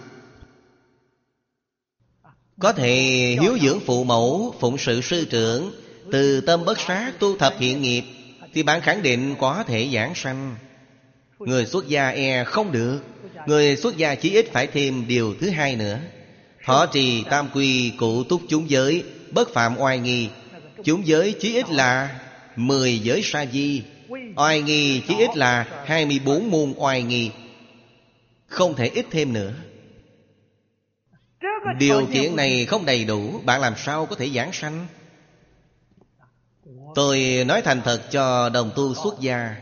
có thể hiếu dưỡng phụ mẫu, phụng sự sư trưởng, từ tâm bất sát, tu thập thiện nghiệp, thì bạn khẳng định có thể giảng sanh. Người xuất gia e không được. Người xuất gia chỉ ít phải thêm điều thứ hai nữa: thọ trì tam quy, cụ túc chúng giới, bất phạm oai nghi. Chúng giới chí ít là mười giới sa di, oai nghi chí ít là hai mươi bốn môn oai nghi. Không thể ít thêm nữa. Điều kiện này không đầy đủ, bạn làm sao có thể giảng sanh? Tôi nói thành thật cho đồng tu xuất gia.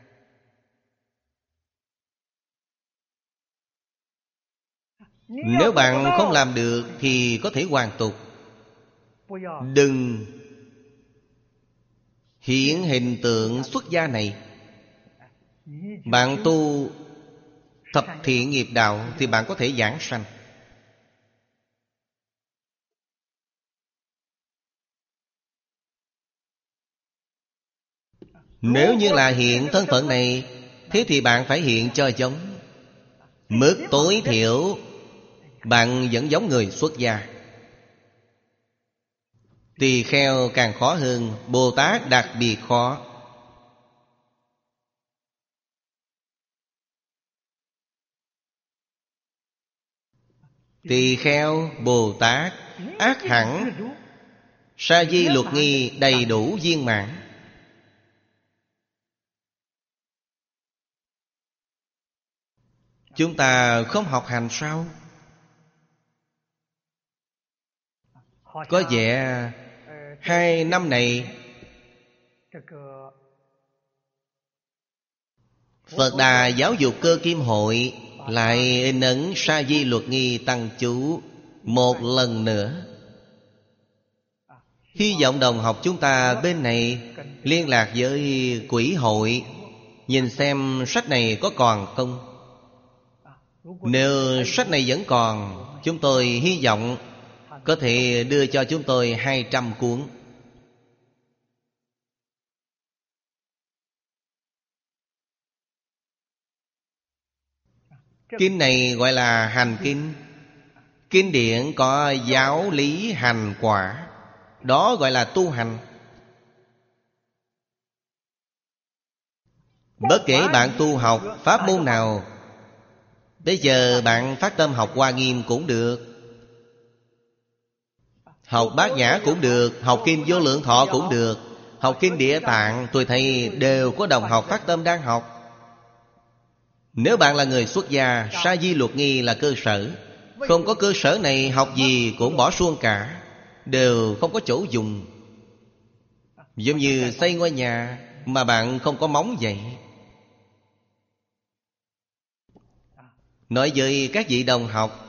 Nếu bạn không làm được thì có thể hoàn tục. Đừng hiện hình tượng xuất gia này. Bạn tu thập thiện nghiệp đạo thì bạn có thể giảng sanh. Nếu như là hiện thân phận này, thế thì bạn phải hiện cho giống. Mức tối thiểu bạn vẫn giống người xuất gia. Tỳ kheo càng khó hơn, Bồ Tát đặc biệt khó. Tỳ kheo, Bồ Tát ác hẳn sa di luật nghi đầy đủ viên mãn. Chúng ta không học hành sao? Có vẻ hai năm này Phật Đà Giáo dục Cơ Kim Hội lại in ấn sa di luật nghi tăng chú một lần nữa. Hy vọng đồng học chúng ta bên này liên lạc với quỹ hội, nhìn xem sách này có còn không. Nếu sách này vẫn còn, chúng tôi hy vọng có thể đưa cho chúng tôi hai trăm cuốn. Kinh này gọi là hành kinh. Kinh điển có giáo lý hành quả, đó gọi là tu hành. Bất kể bạn tu học pháp môn nào, bây giờ bạn phát tâm học Hoa Nghiêm cũng được, học Bát Nhã cũng được, học Kinh Vô Lượng Thọ cũng được, học Kinh Địa Tạng, tôi thấy đều có đồng học phát tâm đang học. Nếu bạn là người xuất gia, sa di luật nghi là cơ sở. Không có cơ sở này, học gì cũng bỏ suông cả, đều không có chỗ dùng. Giống như xây ngôi nhà mà bạn không có móng vậy. nói với các vị đồng học,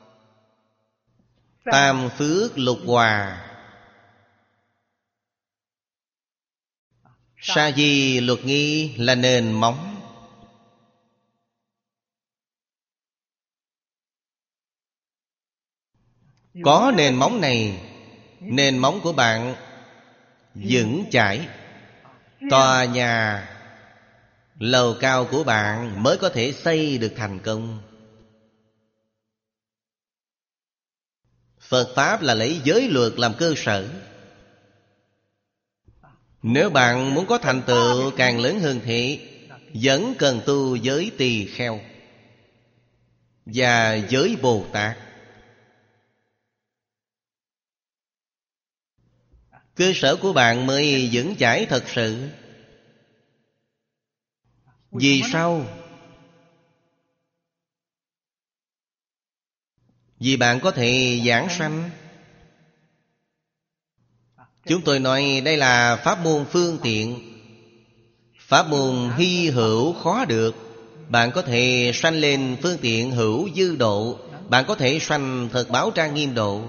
tam phước lục hòa, sa di luật nghi là nền móng. Có nền móng này, nền móng của bạn vững chãi, tòa nhà lầu cao của bạn mới có thể xây được thành công. Phật Pháp là lấy giới luật làm cơ sở. Nếu bạn muốn có thành tựu càng lớn hơn thế, vẫn cần tu giới tỳ kheo và giới Bồ Tát. Cơ sở của bạn mới vững chãi thật sự. Vì sao? Vì bạn có thể giảng sanh. Chúng tôi nói đây là pháp môn phương tiện, pháp môn hy hữu khó được. Bạn có thể sanh lên phương tiện hữu dư độ, bạn có thể sanh thật báo trang nghiêm độ.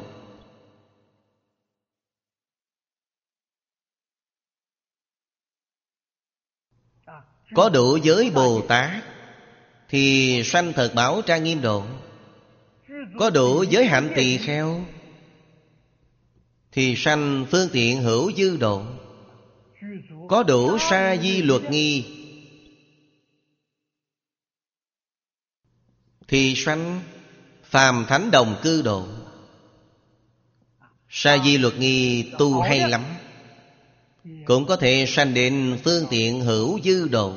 Có đủ giới Bồ Tát thì sanh thật báo trang nghiêm độ. Có đủ giới hạnh tỳ kheo thì sanh phương tiện hữu dư độ. Có đủ sa di luật nghi thì sanh phàm thánh đồng cư độ. Sa di luật nghi tu hay lắm, cũng có thể sanh đến phương tiện hữu dư độ.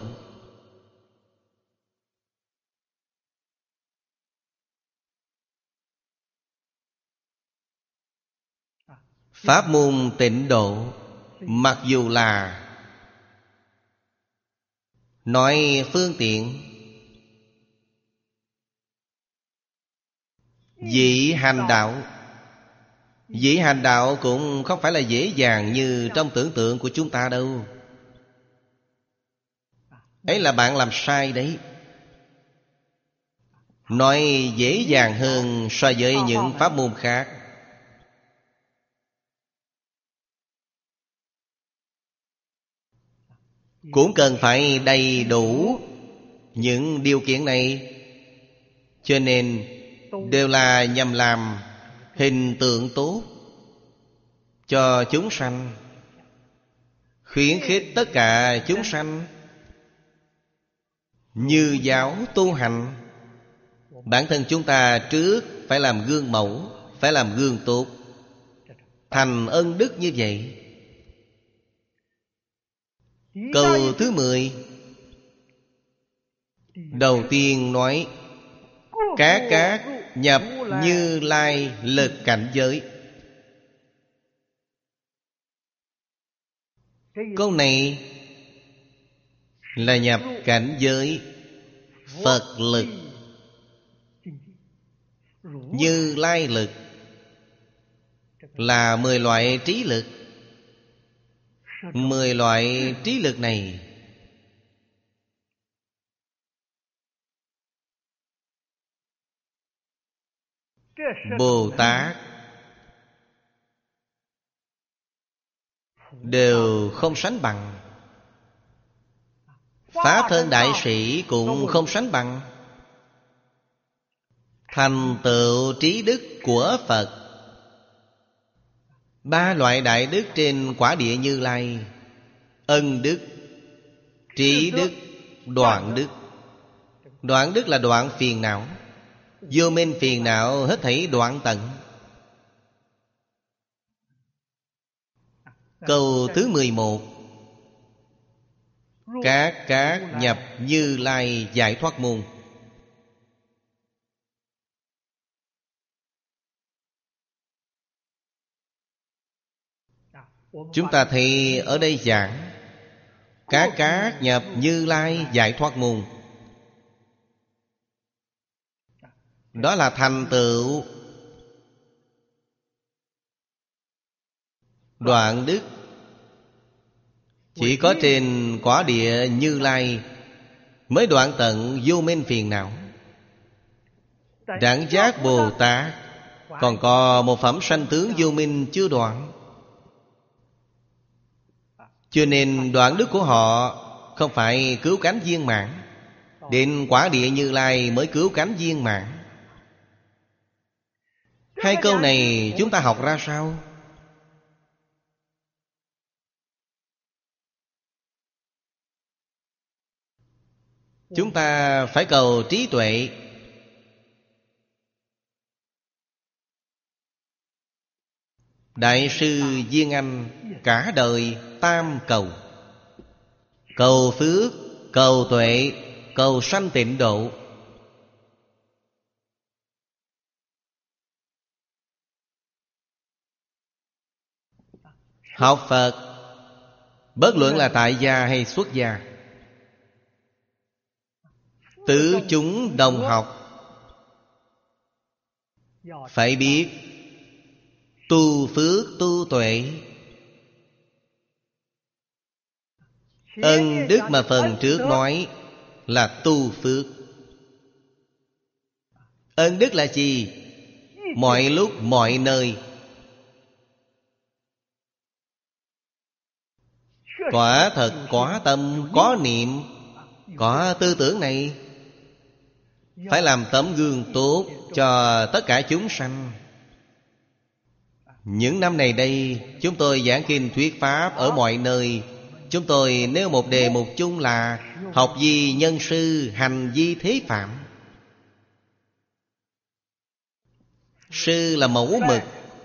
Pháp môn tịnh độ, mặc dù là nói phương tiện, vị hành đạo, vị hành đạo cũng không phải là dễ dàng như trong tưởng tượng của chúng ta đâu. Ấy là bạn làm sai đấy. Nói dễ dàng hơn so với những pháp môn khác. Cũng cần phải đầy đủ những điều kiện này. Cho nên đều là nhằm làm hình tượng tốt cho chúng sanh, khuyến khích tất cả chúng sanh như giáo tu hành. Bản thân chúng ta trước phải làm gương mẫu, phải làm gương tốt, thành ân đức như vậy. Câu thứ mười, đầu tiên nói các các nhập Như Lai lực cảnh giới. Câu này là nhập cảnh giới Phật lực, Như Lai lực là mười loại trí lực. Mười loại trí lực này Bồ Tát đều không sánh bằng, Pháp thân đại sĩ cũng không sánh bằng. Thành tựu trí đức của Phật, ba loại đại đức trên quả địa Như Lai: ân đức, trí đức, đoạn đức. Đoạn đức là đoạn phiền não, vô minh phiền não hết thảy đoạn tận. Câu thứ mười một, các các nhập Như Lai giải thoát môn. Chúng ta thấy ở đây giảng các các nhập Như Lai giải thoát môn. Đó là thành tựu đoạn đức. Chỉ có trên quả địa Như Lai mới đoạn tận vô minh phiền não. Đẳng giác Bồ Tát còn có một phẩm sanh tướng vô minh chưa đoạn. Cho nên đoạn đức của họ không phải cứu cánh viên mãn. Đến quả địa Như Lai mới cứu cánh viên mãn. Hai câu này chúng ta học ra sao? Chúng ta phải cầu trí tuệ. Đại sư Viên Anh cả đời tam cầu: cầu phước, cầu tuệ, cầu sanh tịnh độ. Học Phật, bất luận là tại gia hay xuất gia, tứ chúng đồng học. Phải biết tu phước tu tuệ. Ân đức mà phần trước nói là tu phước. Ân đức là gì? Mọi lúc mọi nơi. Quả thật có tâm, có niệm, có tư tưởng này, phải làm tấm gương tốt cho tất cả chúng sanh. Những năm này đây, chúng tôi giảng kinh thuyết pháp ở mọi nơi. Chúng tôi nêu một đề mục chung là học vi nhân sư, hành vi thế phạm. Sư là mẫu mực,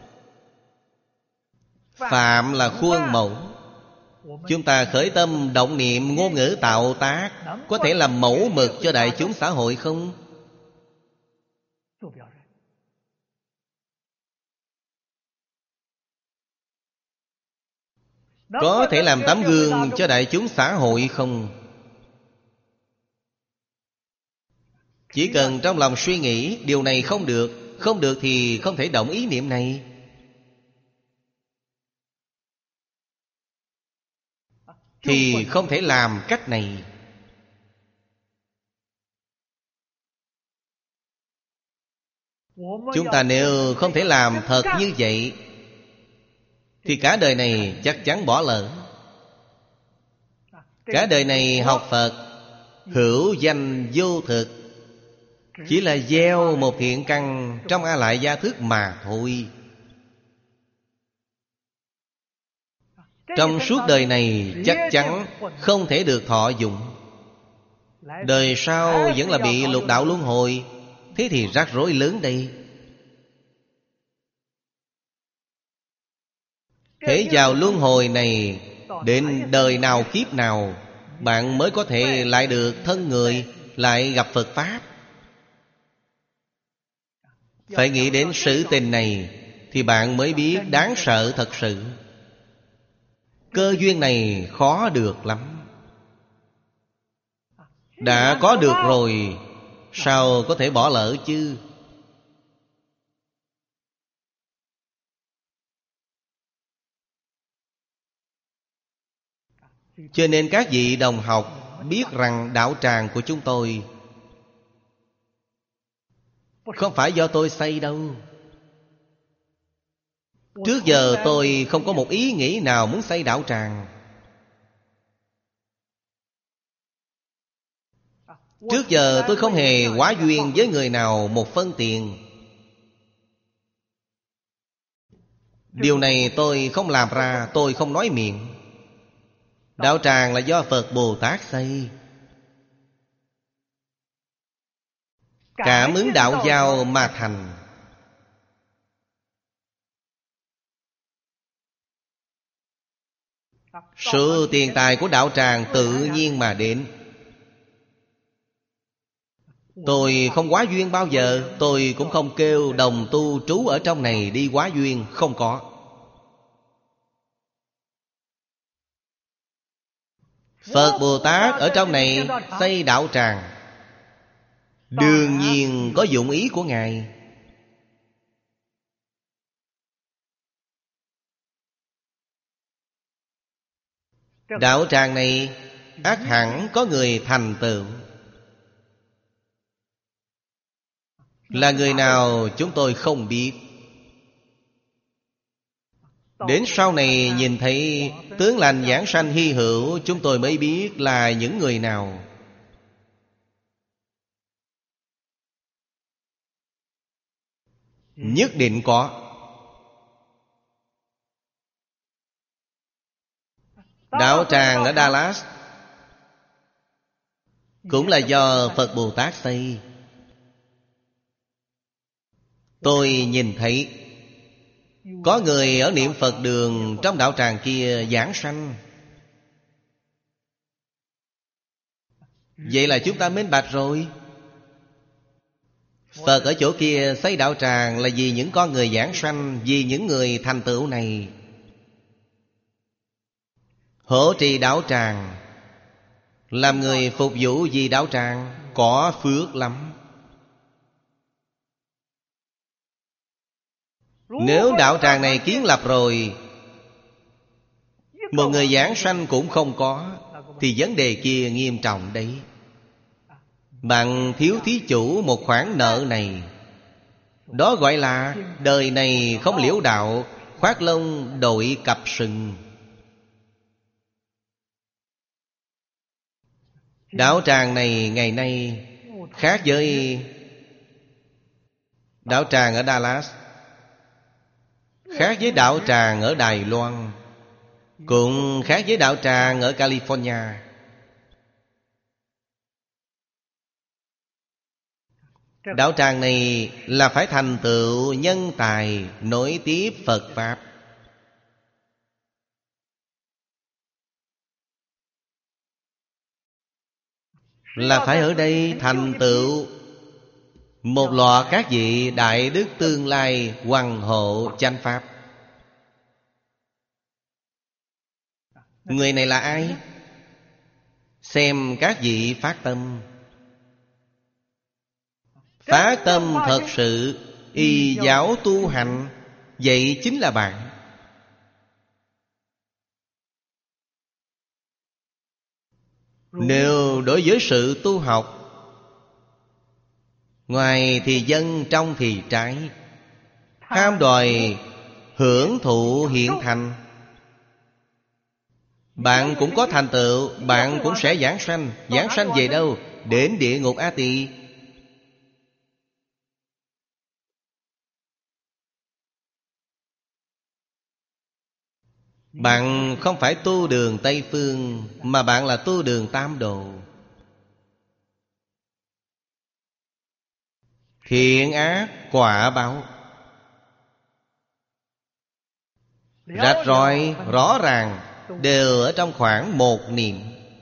phạm là khuôn mẫu. Chúng ta khởi tâm động niệm, ngôn ngữ tạo tác có thể làm mẫu mực cho đại chúng xã hội không? Có thể làm tấm gương cho đại chúng xã hội không? Chỉ cần trong lòng suy nghĩ điều này không được, không được thì không thể động ý niệm này. Thì không thể làm cách này. Chúng ta nếu không thể làm thật như vậy thì cả đời này chắc chắn bỏ lỡ. Cả đời này học Phật hữu danh vô thực, chỉ là gieo một thiện căn trong A Lại Gia Thức mà thôi. Trong suốt đời này chắc chắn không thể được thọ dụng. Đời sau vẫn là bị lục đạo luân hồi. Thế thì rắc rối lớn đây. Thế vào luân hồi này, đến đời nào kiếp nào bạn mới có thể lại được thân người, lại gặp Phật Pháp. Phải nghĩ đến sự tình này thì bạn mới biết đáng sợ thật sự. Cơ duyên này khó được lắm. Đã có được rồi, sao có thể bỏ lỡ chứ? Cho nên các vị đồng học biết rằng đạo tràng của chúng tôi không phải do tôi xây đâu. Trước giờ tôi không có một ý nghĩ nào muốn xây đạo tràng. Trước giờ tôi không hề hóa duyên với người nào một phân tiền. Điều này tôi không làm ra, tôi không nói miệng. Đạo tràng là do Phật Bồ Tát xây. Cảm ứng đạo giao mà thành. Sự tiền tài của đạo tràng tự nhiên mà đến. Tôi không quá duyên bao giờ. Tôi cũng không kêu đồng tu trú ở trong này đi quá duyên. Không có. Phật Bồ Tát ở trong này xây đạo tràng, đương nhiên có dụng ý của Ngài. Đạo tràng này ắt hẳn có người thành tựu. Là người nào chúng tôi không biết. Đến sau này nhìn thấy tướng lành giảng sanh hy hữu, chúng tôi mới biết là những người nào. Nhất định có. Đạo tràng ở Dallas cũng là do Phật Bồ Tát xây. Tôi nhìn thấy có người ở niệm Phật đường trong đạo tràng kia giảng sanh. Vậy là chúng ta minh bạch rồi. Phật ở chỗ kia xây đạo tràng là vì những con người giảng sanh, vì những người thành tựu này. Hộ trì đạo tràng, làm người phục vụ vì đạo tràng, có phước lắm. Nếu đạo tràng này kiến lập rồi, một người giảng sanh cũng không có, thì vấn đề kia nghiêm trọng đấy. Bạn thiếu thí chủ một khoản nợ này, đó gọi là đời này không liễu đạo, khoác lông đội cặp sừng. Đạo tràng này ngày nay khác với đạo tràng ở Dallas, khác với đạo tràng ở Đài Loan, cũng khác với đạo tràng ở California. Đạo tràng này là phải thành tựu nhân tài nối tiếp Phật Pháp. Là phải ở đây thành tựu một loạt các vị đại đức tương lai hoằng hộ chánh Pháp. Người này là ai? Xem các vị phát tâm. Phát tâm thật sự, y giáo tu hành, vậy chính là bạn. Nếu đối với sự tu học, ngoài thì dân, trong thì trái, ham đòi hưởng thụ hiện thành, bạn cũng có thành tựu, bạn cũng sẽ giảng sanh. Giảng sanh về đâu? Đến địa ngục A Tỳ. Bạn không phải tu đường Tây Phương, mà bạn là tu đường Tam Độ. Thiện ác quả báo rạch ròi rõ ràng, đều ở trong khoảng một niệm.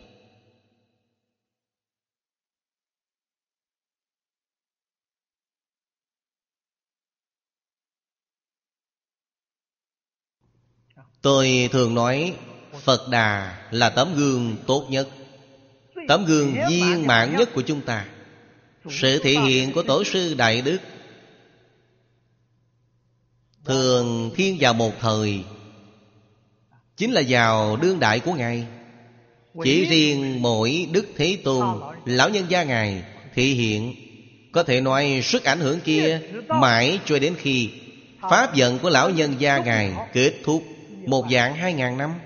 Tôi thường nói Phật Đà là tấm gương tốt nhất, tấm gương viên mãn nhất của chúng ta. Sự thể hiện của Tổ sư Đại Đức thường thiên vào một thời, chính là vào đương đại của Ngài. Chỉ riêng mỗi Đức Thế Tôn, Lão Nhân Gia Ngài thể hiện, có thể nói sức ảnh hưởng kia mãi cho đến khi pháp vận của Lão Nhân Gia Ngài kết thúc một vạn hai ngàn năm.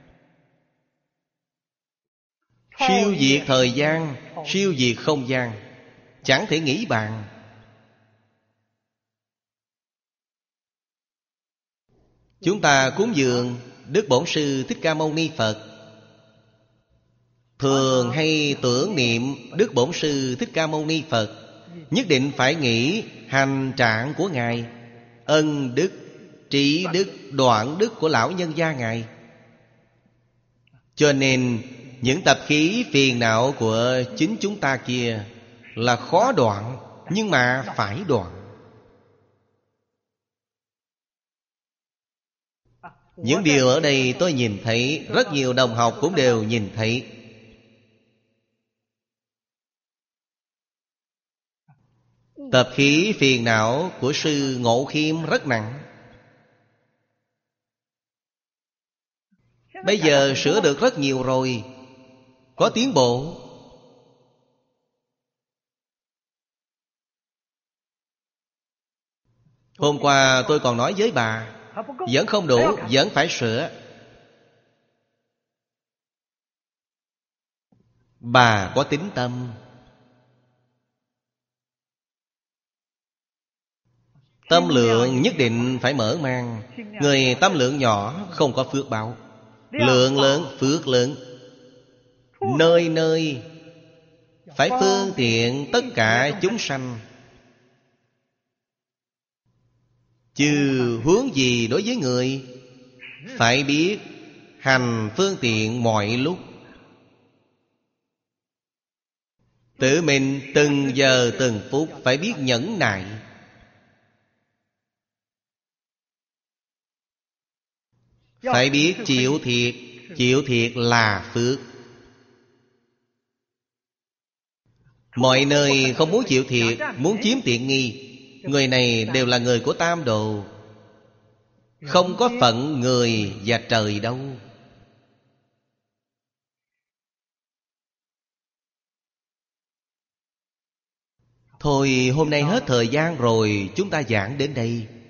Siêu diệt thời gian, siêu diệt không gian, chẳng thể nghĩ bàn. Chúng ta cúng dường Đức Bổn Sư Thích Ca Mâu Ni Phật, thường hay tưởng niệm Đức Bổn Sư Thích Ca Mâu Ni Phật, nhất định phải nghĩ hành trạng của Ngài, ân đức, trí đức, đoạn đức của Lão Nhân Gia Ngài. Cho nên những tập khí phiền não của chính chúng ta kia là khó đoạn, nhưng mà phải đoạn. Những điều ở đây tôi nhìn thấy, rất nhiều đồng học cũng đều nhìn thấy. Tập khí phiền não của sư Ngộ Khiêm rất nặng. Bây giờ sửa được rất nhiều rồi, có tiến bộ. Hôm qua tôi còn nói với bà, vẫn không đủ, vẫn phải sửa. Bà có tín tâm. Tâm lượng nhất định phải mở mang. Người tâm lượng nhỏ không có phước báo. Lượng lớn phước lớn. Nơi nơi phải phương tiện tất cả chúng sanh. Chứ hướng gì đối với người, phải biết hành phương tiện mọi lúc. Tự mình từng giờ từng phút phải biết nhẫn nại. Phải biết chịu thiệt. Chịu thiệt là phước. Mọi nơi không muốn chịu thiệt, muốn chiếm tiện nghi, người này đều là người của tam đồ. Không có phận người và trời đâu. Thôi hôm nay hết thời gian rồi, chúng ta giảng đến đây.